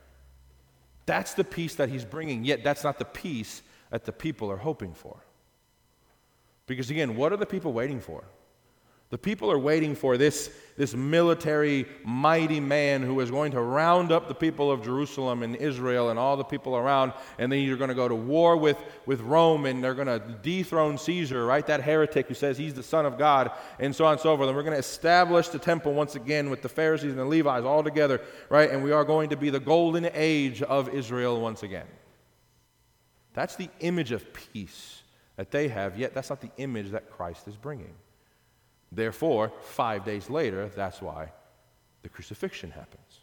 That's the peace that he's bringing, yet that's not the peace that the people are hoping for. Because again, what are the people waiting for? The people are waiting for this, this military, mighty man who is going to round up the people of Jerusalem and Israel and all the people around, and then you're going to go to war with, with Rome, and they're going to dethrone Caesar, right? That heretic who says he's the Son of God, and so on and so forth. And we're going to establish the temple once again with the Pharisees and the Levites all together, right? And we are going to be the golden age of Israel once again. That's the image of peace that they have, yet that's not the image that Christ is bringing. Therefore, five days later, that's why the crucifixion happens.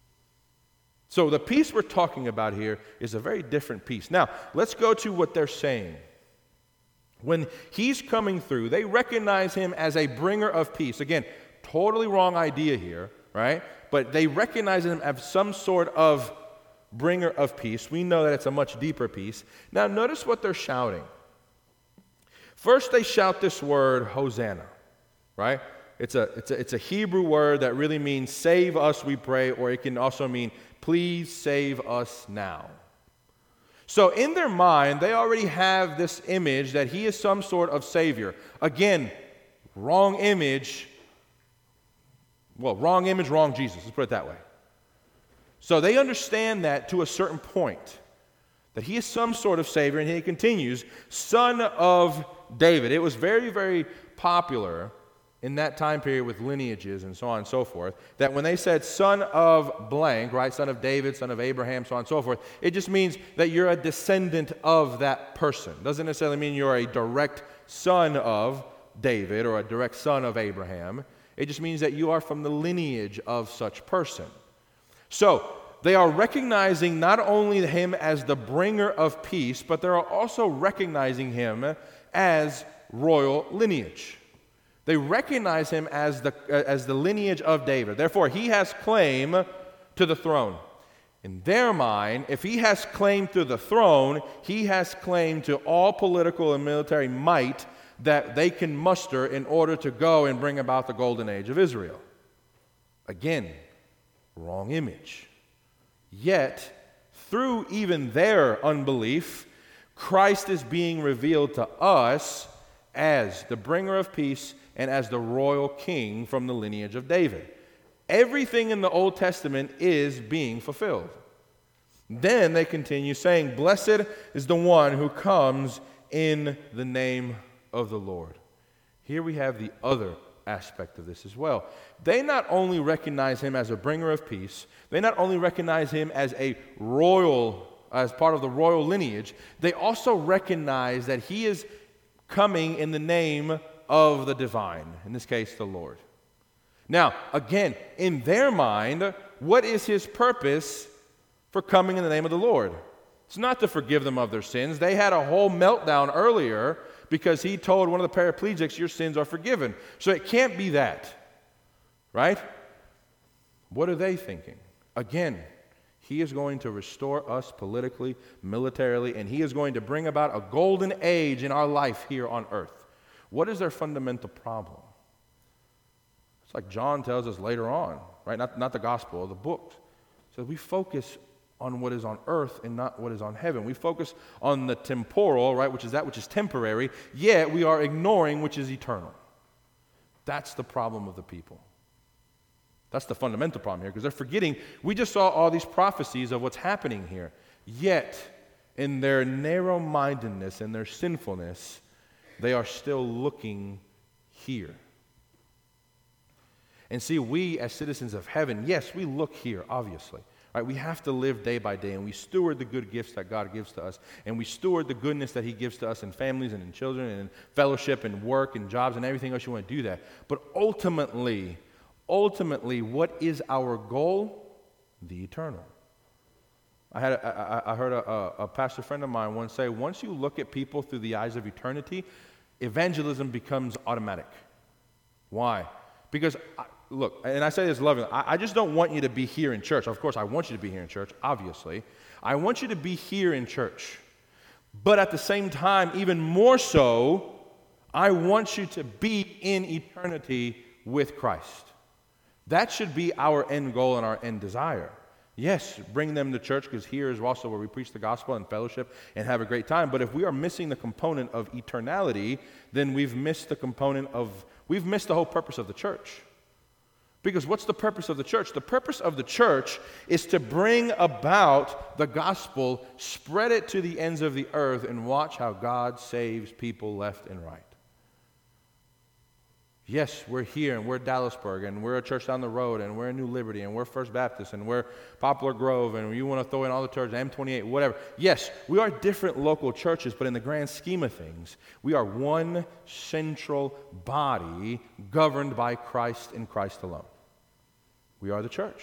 So the peace we're talking about here is a very different peace. Now, let's go to what they're saying. When he's coming through, they recognize him as a bringer of peace. Again, totally wrong idea here, right? But they recognize him as some sort of bringer of peace. We know that it's a much deeper peace. Now, notice what they're shouting. First, they shout this word, Hosanna. Right? It's a, it's, a, it's a Hebrew word that really means save us, we pray, or it can also mean please save us now. So in their mind, they already have this image that he is some sort of savior. Again, wrong image. Well, wrong image, wrong Jesus. Let's put it that way. So they understand that to a certain point, that he is some sort of savior, and he continues, son of David. It was very, very popular in that time period with lineages and so on and so forth, that when they said son of blank, right, son of David, son of Abraham, so on and so forth, it just means that you're a descendant of that person. Doesn't necessarily mean you're a direct son of David or a direct son of Abraham. It just means that you are from the lineage of such person. So, they are recognizing not only him as the bringer of peace, but they are also recognizing him as royal lineage. They recognize him as the, uh, as the lineage of David. Therefore, he has claim to the throne. In their mind, if he has claim to the throne, he has claim to all political and military might that they can muster in order to go and bring about the golden age of Israel. Again, wrong image. Yet, through even their unbelief, Christ is being revealed to us as the bringer of peace and as the royal king from the lineage of David. Everything in the Old Testament is being fulfilled. Then they continue saying, "Blessed is the one who comes in the name of the Lord." Here we have the other aspect of this as well. They not only recognize him as a bringer of peace, they not only recognize him as a royal, as part of the royal lineage, they also recognize that he is coming in the name of the divine, in this case, the Lord. Now, again, in their mind, what is his purpose for coming in the name of the Lord? It's not to forgive them of their sins. They had a whole meltdown earlier because he told one of the paraplegics, "Your sins are forgiven." So it can't be that, right? What are they thinking? Again, he is going to restore us politically, militarily, and he is going to bring about a golden age in our life here on earth. What is their fundamental problem? It's like John tells us later on, right? Not, not the gospel, the books. So we focus on what is on earth and not what is on heaven. We focus on the temporal, right, which is that which is temporary, yet we are ignoring which is eternal. That's the problem of the people. That's the fundamental problem here, because they're forgetting, we just saw all these prophecies of what's happening here. Yet, in their narrow-mindedness and their sinfulness, they are still looking here. And see, we as citizens of heaven, yes, we look here, obviously. Right? We have to live day by day, and we steward the good gifts that God gives to us, and we steward the goodness that he gives to us in families and in children and in fellowship and work and jobs and everything else you want to do that. But ultimately, ultimately, what is our goal? The eternal. I had a, I, I heard a, a, a pastor friend of mine once say, once you look at people through the eyes of eternity, evangelism becomes automatic. Why? Because, I, look, and I say this lovingly, I, I just don't want you to be here in church. Of course, I want you to be here in church, obviously. I want you to be here in church. But at the same time, even more so, I want you to be in eternity with Christ. That should be our end goal and our end desire. Yes, bring them to church, because here is also where we preach the gospel and fellowship and have a great time. But if we are missing the component of eternality, then we've missed the component of, we've missed the whole purpose of the church. Because what's the purpose of the church? The purpose of the church is to bring about the gospel, spread it to the ends of the earth, and watch how God saves people left and right. Yes, we're here, and we're Dallasburg, and we're a church down the road, and we're New Liberty, and we're First Baptist, and we're Poplar Grove, and you want to throw in all the churches, M twenty-eight, whatever. Yes, we are different local churches, but in the grand scheme of things, we are one central body governed by Christ and Christ alone. We are the church.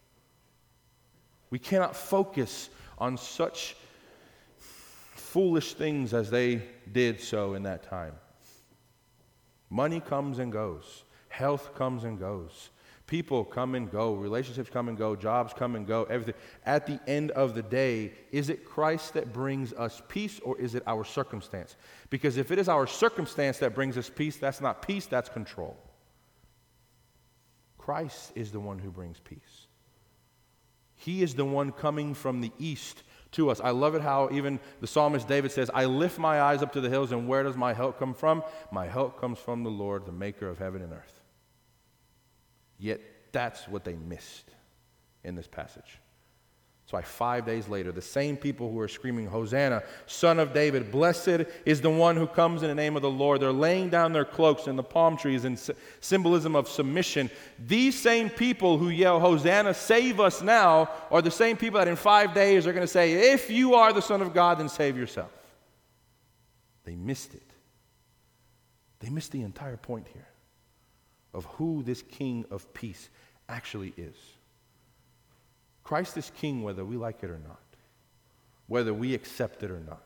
We cannot focus on such foolish things as they did so in that time. Money comes and goes. Health comes and goes. People come and go. Relationships come and go. Jobs come and go. Everything. At the end of the day, is it Christ that brings us peace, or is it our circumstance? Because if it is our circumstance that brings us peace, that's not peace, that's control. Christ is the one who brings peace. He is the one coming from the east to us. I love it how even the psalmist David says, I lift my eyes up to the hills, and where does my help come from? My help comes from the Lord, the maker of heaven and earth. Yet that's what they missed in this passage. That's why five days later, the same people who are screaming, Hosanna, Son of David, blessed is the one who comes in the name of the Lord. They're laying down their cloaks in the palm trees in symbolism of submission. These same people who yell, Hosanna, save us now, are the same people that in five days are going to say, if you are the Son of God, then save yourself. They missed it. They missed the entire point here of who this King of peace actually is. Christ is king whether we like it or not, whether we accept it or not.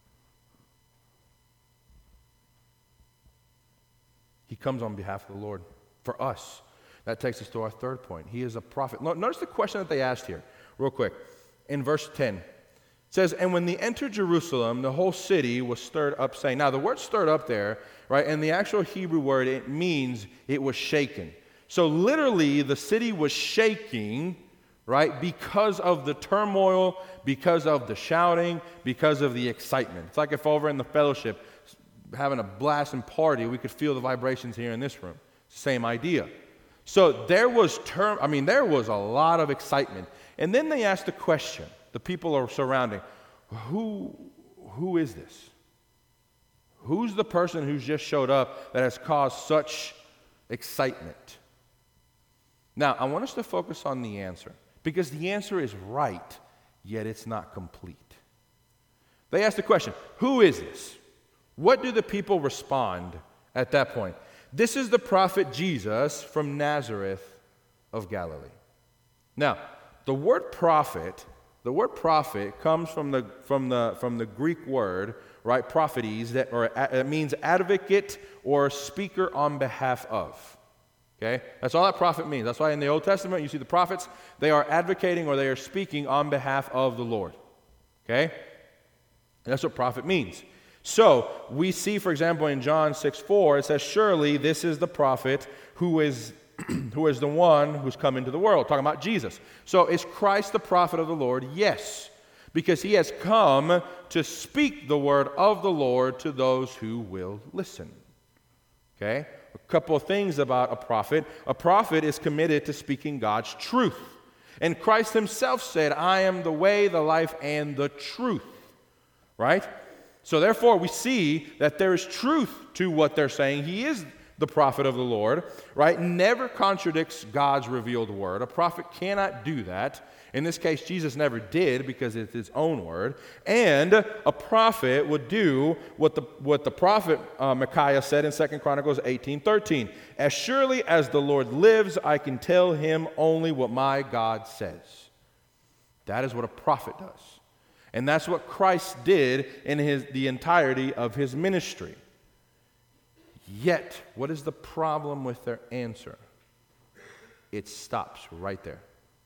He comes on behalf of the Lord for us. That takes us to our third point. He is a prophet. Notice the question that they asked here, real quick. In verse ten, it says, and when they entered Jerusalem, the whole city was stirred up, saying, now the word stirred up there, right, and the actual Hebrew word, it means it was shaken. So literally, the city was shaking, right, because of the turmoil, because of the shouting, because of the excitement. It's like if over in the fellowship, having a blast and party, we could feel the vibrations here in this room. Same idea. So there was term, I mean, there was a lot of excitement. And then they asked the question, the people are surrounding, who, who is this? Who's the person who's just showed up that has caused such excitement? Now, I want us to focus on the answer, because the answer is right, yet it's not complete. They asked the question, who is this? What do the people respond at that point? This is the prophet Jesus from Nazareth of Galilee. Now, the word prophet, the word prophet comes from the from the from the Greek word, right, prophetes, that or it means advocate or speaker on behalf of. Okay? That's all that prophet means. That's why in the Old Testament you see the prophets, they are advocating or they are speaking on behalf of the Lord. Okay? And that's what prophet means. So, we see, for example, in John six four, it says, surely this is the prophet who is who is the one who's come into the world, talking about Jesus. So, is Christ the prophet of the Lord? Yes, because he has come to speak the word of the Lord to those who will listen. Okay? A couple of things about a prophet. A prophet is committed to speaking God's truth. And Christ himself said, I am the way, the life, and the truth. Right? So therefore, we see that there is truth to what they're saying. He is the prophet of the Lord, right? Never contradicts God's revealed word. A prophet cannot do that. In this case, Jesus never did because it's his own word. And a prophet would do what the what the prophet uh, Micaiah said in Second Chronicles eighteen thirteen. As surely as the Lord lives, I can tell him only what my God says. That is what a prophet does. And that's what Christ did in his the entirety of his ministry. Yet, what is the problem with their answer? It stops right there.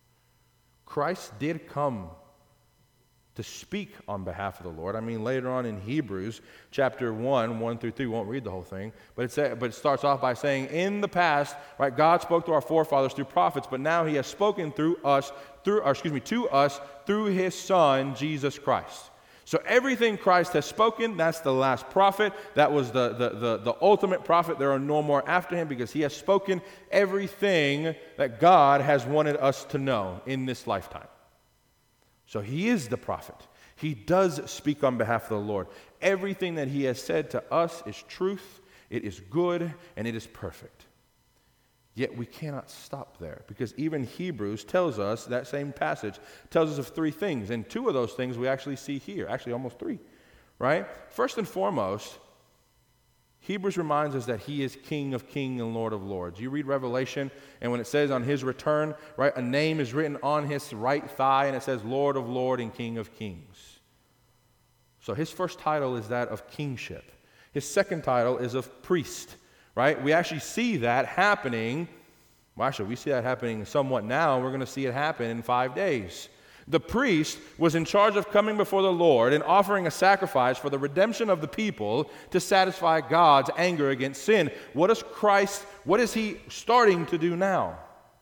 Christ did come to speak on behalf of the Lord. I mean, later on in Hebrews chapter one, one through three, we won't read the whole thing, but it, say, but it starts off by saying, in the past, right, God spoke to our forefathers through prophets, but now he has spoken through us, through, or excuse me, to us through his Son, Jesus Christ. So everything Christ has spoken, that's the last prophet. That was the, the, the, the ultimate prophet. There are no more after him because he has spoken everything that God has wanted us to know in this lifetime. So he is the prophet. He does speak on behalf of the Lord. Everything that he has said to us is truth, it is good, and it is perfect. Yet we cannot stop there, because even Hebrews tells us, that same passage tells us of three things, and two of those things we actually see here, actually almost three, right? First and foremost, Hebrews reminds us that he is King of kings and Lord of lords. You read Revelation, and when it says on his return, right, a name is written on his right thigh, and it says Lord of lords and King of kings. So his first title is that of kingship. His second title is of priest. Right? We actually see that happening. Well, actually, we see that happening somewhat now. We're going to see it happen in five days. The priest was in charge of coming before the Lord and offering a sacrifice for the redemption of the people to satisfy God's anger against sin. What is Christ, what is he starting to do now?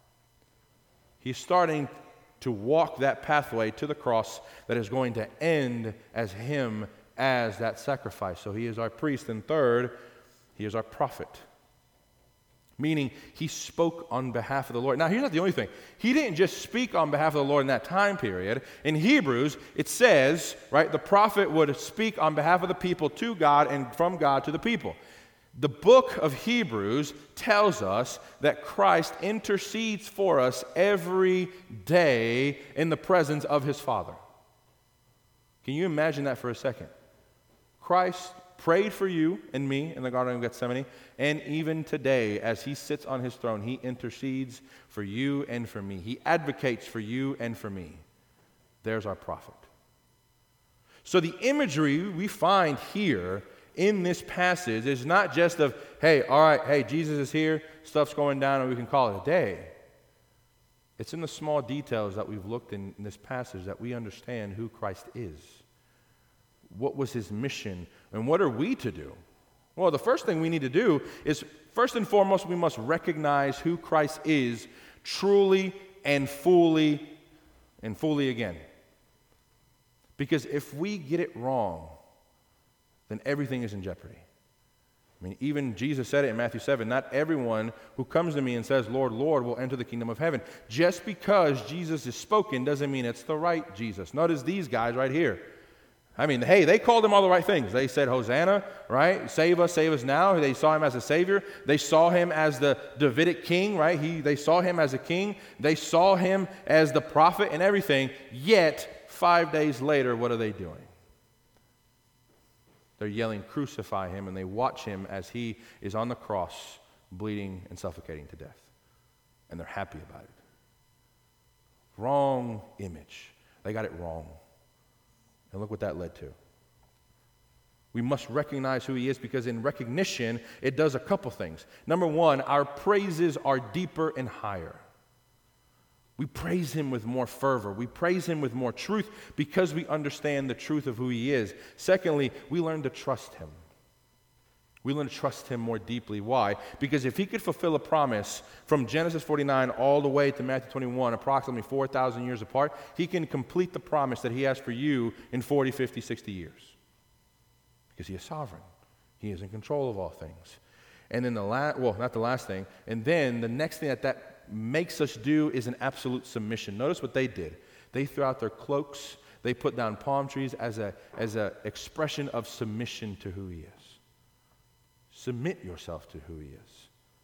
He's starting to walk that pathway to the cross that is going to end as him as that sacrifice. So he is our priest. And third, he is our prophet. meaning he spoke on behalf of the Lord. Now, here's not the only thing. He didn't just speak on behalf of the Lord in that time period. In Hebrews, it says, right, the prophet would speak on behalf of the people to God and from God to the people. The book of Hebrews tells us that Christ intercedes for us every day in the presence of his Father. Can you imagine that for a second? Christ prayed for you and me in the Garden of Gethsemane, and even today, as he sits on his throne, he intercedes for you and for me. He advocates for you and for me. There's our prophet. So the imagery we find here in this passage is not just of, hey, all right, hey, Jesus is here, stuff's going down, and we can call it a day. It's in the small details that we've looked in, in this passage that we understand who Christ is. What was his mission, and what are we to do? Well, the first thing we need to do is, first and foremost, we must recognize who Christ is truly and fully, and fully again. Because if we get it wrong, then everything is in jeopardy. I mean, even Jesus said it in Matthew seven, not everyone who comes to me and says, Lord, Lord, will enter the kingdom of heaven. Just because Jesus is spoken doesn't mean it's the right Jesus. Notice these guys right here. I mean, hey, they called him all the right things. They said, Hosanna, right? Save us, save us now. They saw him as a savior. They saw him as the Davidic king, right? He, they saw him as a king. They saw him as the prophet and everything. Yet, five days later, what are they doing? They're yelling, crucify him, and they watch him as he is on the cross, bleeding and suffocating to death. And they're happy about it. Wrong image. They got it wrong. And look what that led to. We must recognize who he is, because in recognition, it does a couple things. Number one, our praises are deeper and higher. We praise him with more fervor. We praise him with more truth because we understand the truth of who he is. Secondly, we learn to trust him. We learn to trust him more deeply. Why? Because if he could fulfill a promise from Genesis forty-nine all the way to Matthew twenty-one, approximately four thousand years apart, he can complete the promise that he has for you in forty, fifty, sixty years. Because he is sovereign. He is in control of all things. And then the last, well, not the last thing, and then the next thing that that makes us do is an absolute submission. Notice what they did. They threw out their cloaks. They put down palm trees as a as an expression of submission to who he is. Submit yourself to who he is.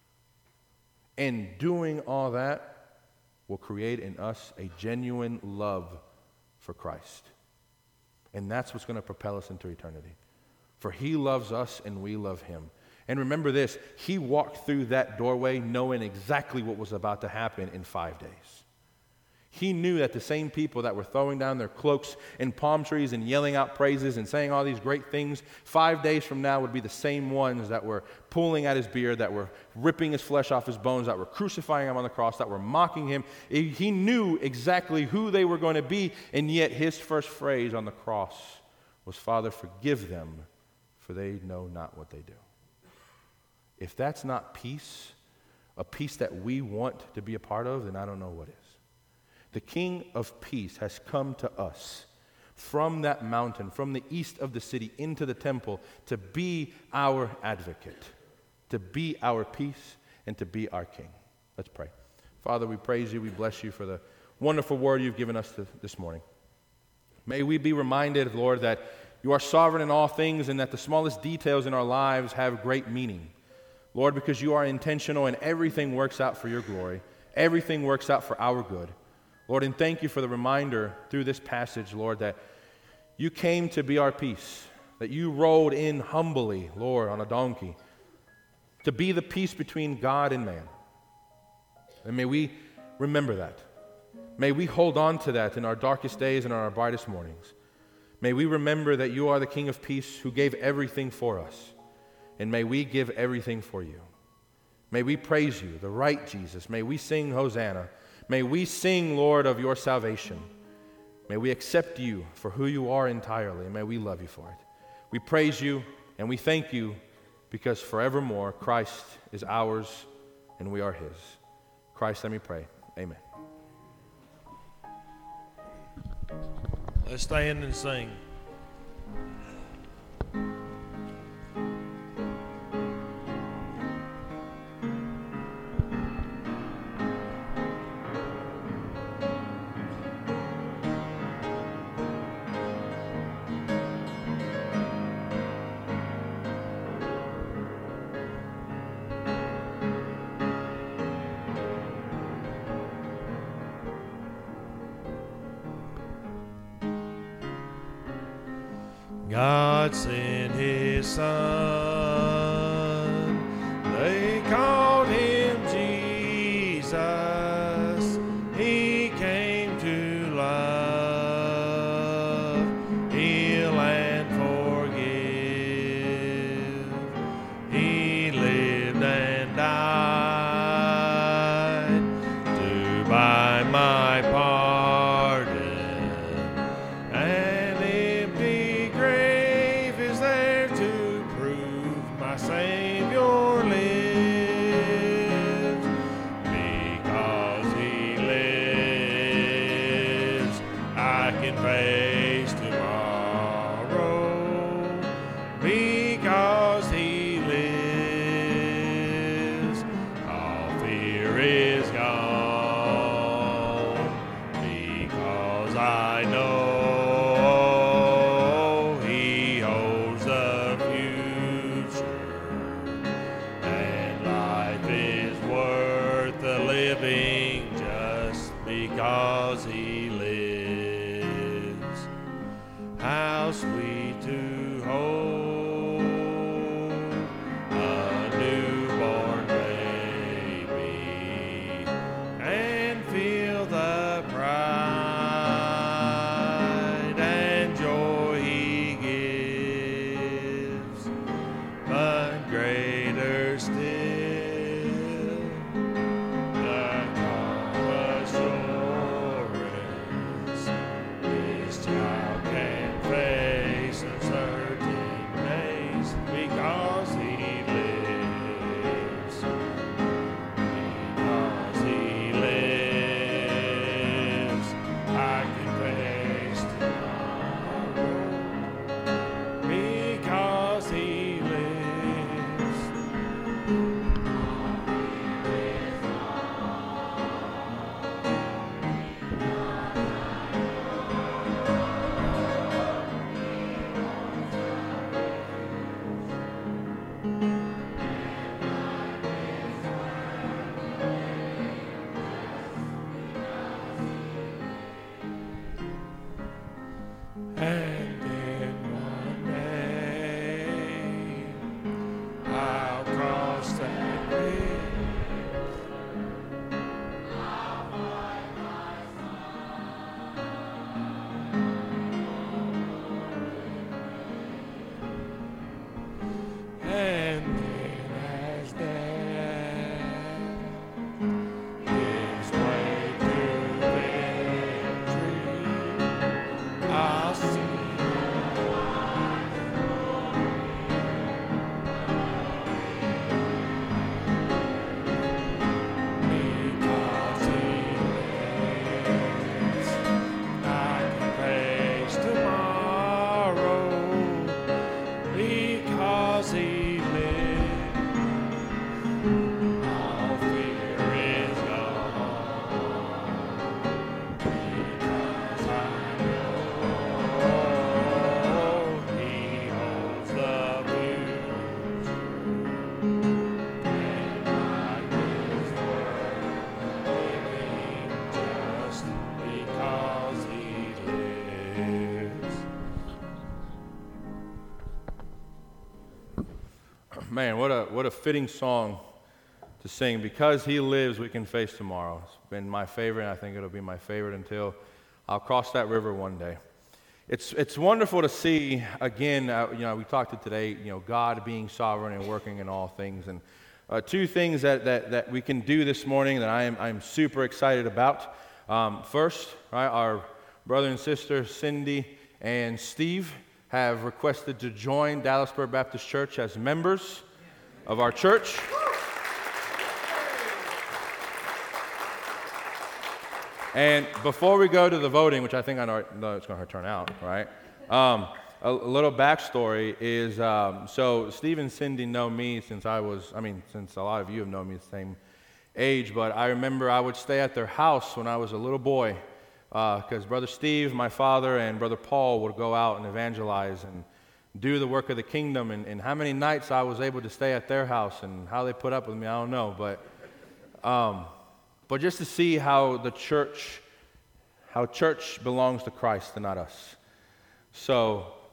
And doing all that will create in us a genuine love for Christ. And that's what's going to propel us into eternity. For he loves us and we love him. And remember this, he walked through that doorway knowing exactly what was about to happen in five days. He knew that the same people that were throwing down their cloaks and palm trees and yelling out praises and saying all these great things, five days from now would be the same ones that were pulling at his beard, that were ripping his flesh off his bones, that were crucifying him on the cross, that were mocking him. He knew exactly who they were going to be, and yet his first phrase on the cross was, Father, forgive them, for they know not what they do. If that's not peace, a peace that we want to be a part of, then I don't know what is. The King of Peace has come to us from that mountain, from the east of the city into the temple, to be our advocate, to be our peace, and to be our King. Let's pray. Father, we praise you, we bless you for the wonderful word you've given us to, this morning. May we be reminded, Lord, that you are sovereign in all things and that the smallest details in our lives have great meaning. Lord, because you are intentional and everything works out for your glory. Everything works out for our good. Lord, and thank you for the reminder through this passage, Lord, that you came to be our peace, that you rode in humbly, Lord, on a donkey, to be the peace between God and man. And may we remember that. May we hold on to that in our darkest days and on our brightest mornings. May we remember that you are the King of Peace who gave everything for us, and may we give everything for you. May we praise you, the right Jesus. May we sing Hosanna. May we sing, Lord, of your salvation. May we accept you for who you are entirely, and may we love you for it. We praise you and we thank you because forevermore Christ is ours and we are his. Christ, let me pray. Amen. Let's stand and sing. God sent his son. They called him Jesus. He came to love, heal, and forgive. He lived and died to buy my pardon. An empty grave is there to prove my Savior lives. Because he lives, I can face tomorrow. Because he lives, all fear is gone. Because I know he holds the future, and life is worth the living just because he lives. How sweet to hold a newborn baby and feel the pride and joy he gives. But greater still, the calm assurance this child can face uncertain days because he lives. Because he lives, I can face tomorrow. Because he lives. And then one day I'll cross that bridge. And then as death gives way to victory, I'll see. Because he lives, I can face tomorrow. Because he lives, all fear is gone. Because I know he holds the future, and life is worth living just because he lives. Man, what a what a fitting song to sing. Because he lives, we can face tomorrow. It's been my favorite, and I think it'll be my favorite until I'll cross that river one day. It's it's wonderful to see again. Uh, you know, we talked to today. You know, God being sovereign and working in all things, and uh, two things that, that that we can do this morning that I am I'm super excited about. Um, first, right, our brother and sister Cindy and Steve have requested to join Dallaspur Baptist Church as members of our church. And before we go to the voting, which I think I know, know it's going to turn out, right? Um, a, a little backstory is, um, so Steve and Cindy know me since I was, I mean, since a lot of you have known me the same age, but I remember I would stay at their house when I was a little boy, because uh, Brother Steve, my father, and Brother Paul would go out and evangelize and do the work of the kingdom, and, and how many nights I was able to stay at their house and how they put up with me, I don't know, but um, but just to see how the church, how church belongs to Christ and not us. So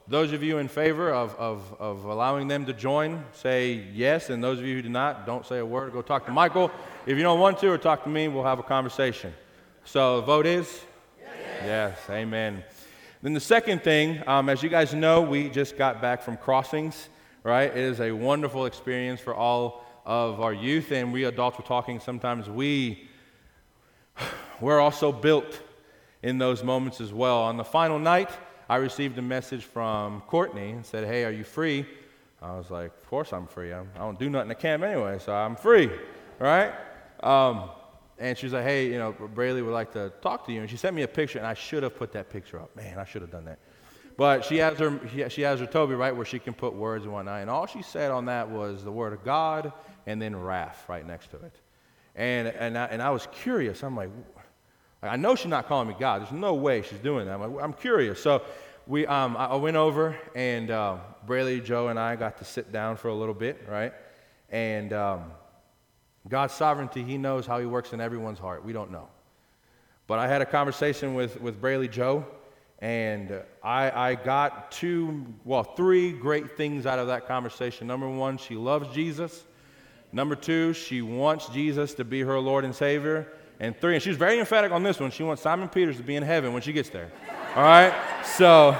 those of you in favor of, of, of allowing them to join, say yes. And those of you who do not, don't say a word. Go talk to Michael. If you don't want to, or talk to me, we'll have a conversation. So the vote is? Yes. Yes. Amen. Then the second thing, um, as you guys know, we just got back from Crossings, right? It is a wonderful experience for all of our youth, and we adults were talking sometimes we, we're also built in those moments as well. On the final night, I received a message from Courtney and said, hey, are you free? I was like, of course I'm free. I'm, I don't do nothing at camp anyway, so I'm free, right? Um, and she was like, hey, you know, Braley would like to talk to you. And she sent me a picture, and I should have put that picture up. Man, I should have done that. But she has her she has her Toby, right, where she can put words and whatnot. And all she said on that was the word of God and then wrath right next to it. And and I, and I was curious. I'm like, I know she's not calling me God. There's no way she's doing that. I'm, like, I'm curious. So we, um, I went over, and uh, Braley, Joe, and I got to sit down for a little bit, right? And um, God's sovereignty, he knows how he works in everyone's heart. We don't know. But I had a conversation with, with Braley, Joe, and I, I got two, well, three great things out of that conversation. Number one, she loves Jesus. Number two, she wants Jesus to be her Lord and Savior. And three, and she's very emphatic on this one, she wants Simon Peters to be in heaven when she gets there. All right? So,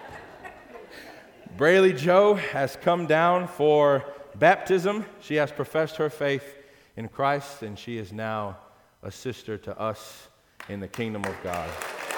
Braley Joe has come down for baptism. She has professed her faith in Christ, and she is now a sister to us in the kingdom of God.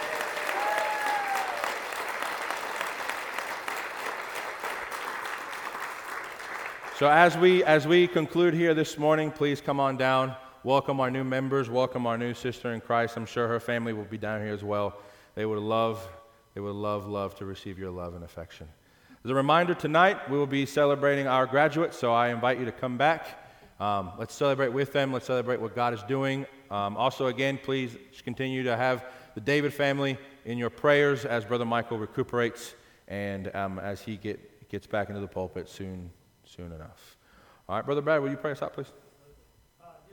So as we as we conclude here this morning, please come on down. Welcome our new members. Welcome our new sister in Christ. I'm sure her family will be down here as well. They would love, they would love, love to receive your love and affection. As a reminder, tonight we will be celebrating our graduates, so I invite you to come back. Um, let's celebrate with them. Let's celebrate what God is doing. Um, also, again, please continue to have the David family in your prayers as Brother Michael recuperates and um, as he get, gets back into the pulpit soon, soon enough. All right, Brother Brad, will you pray us out, please?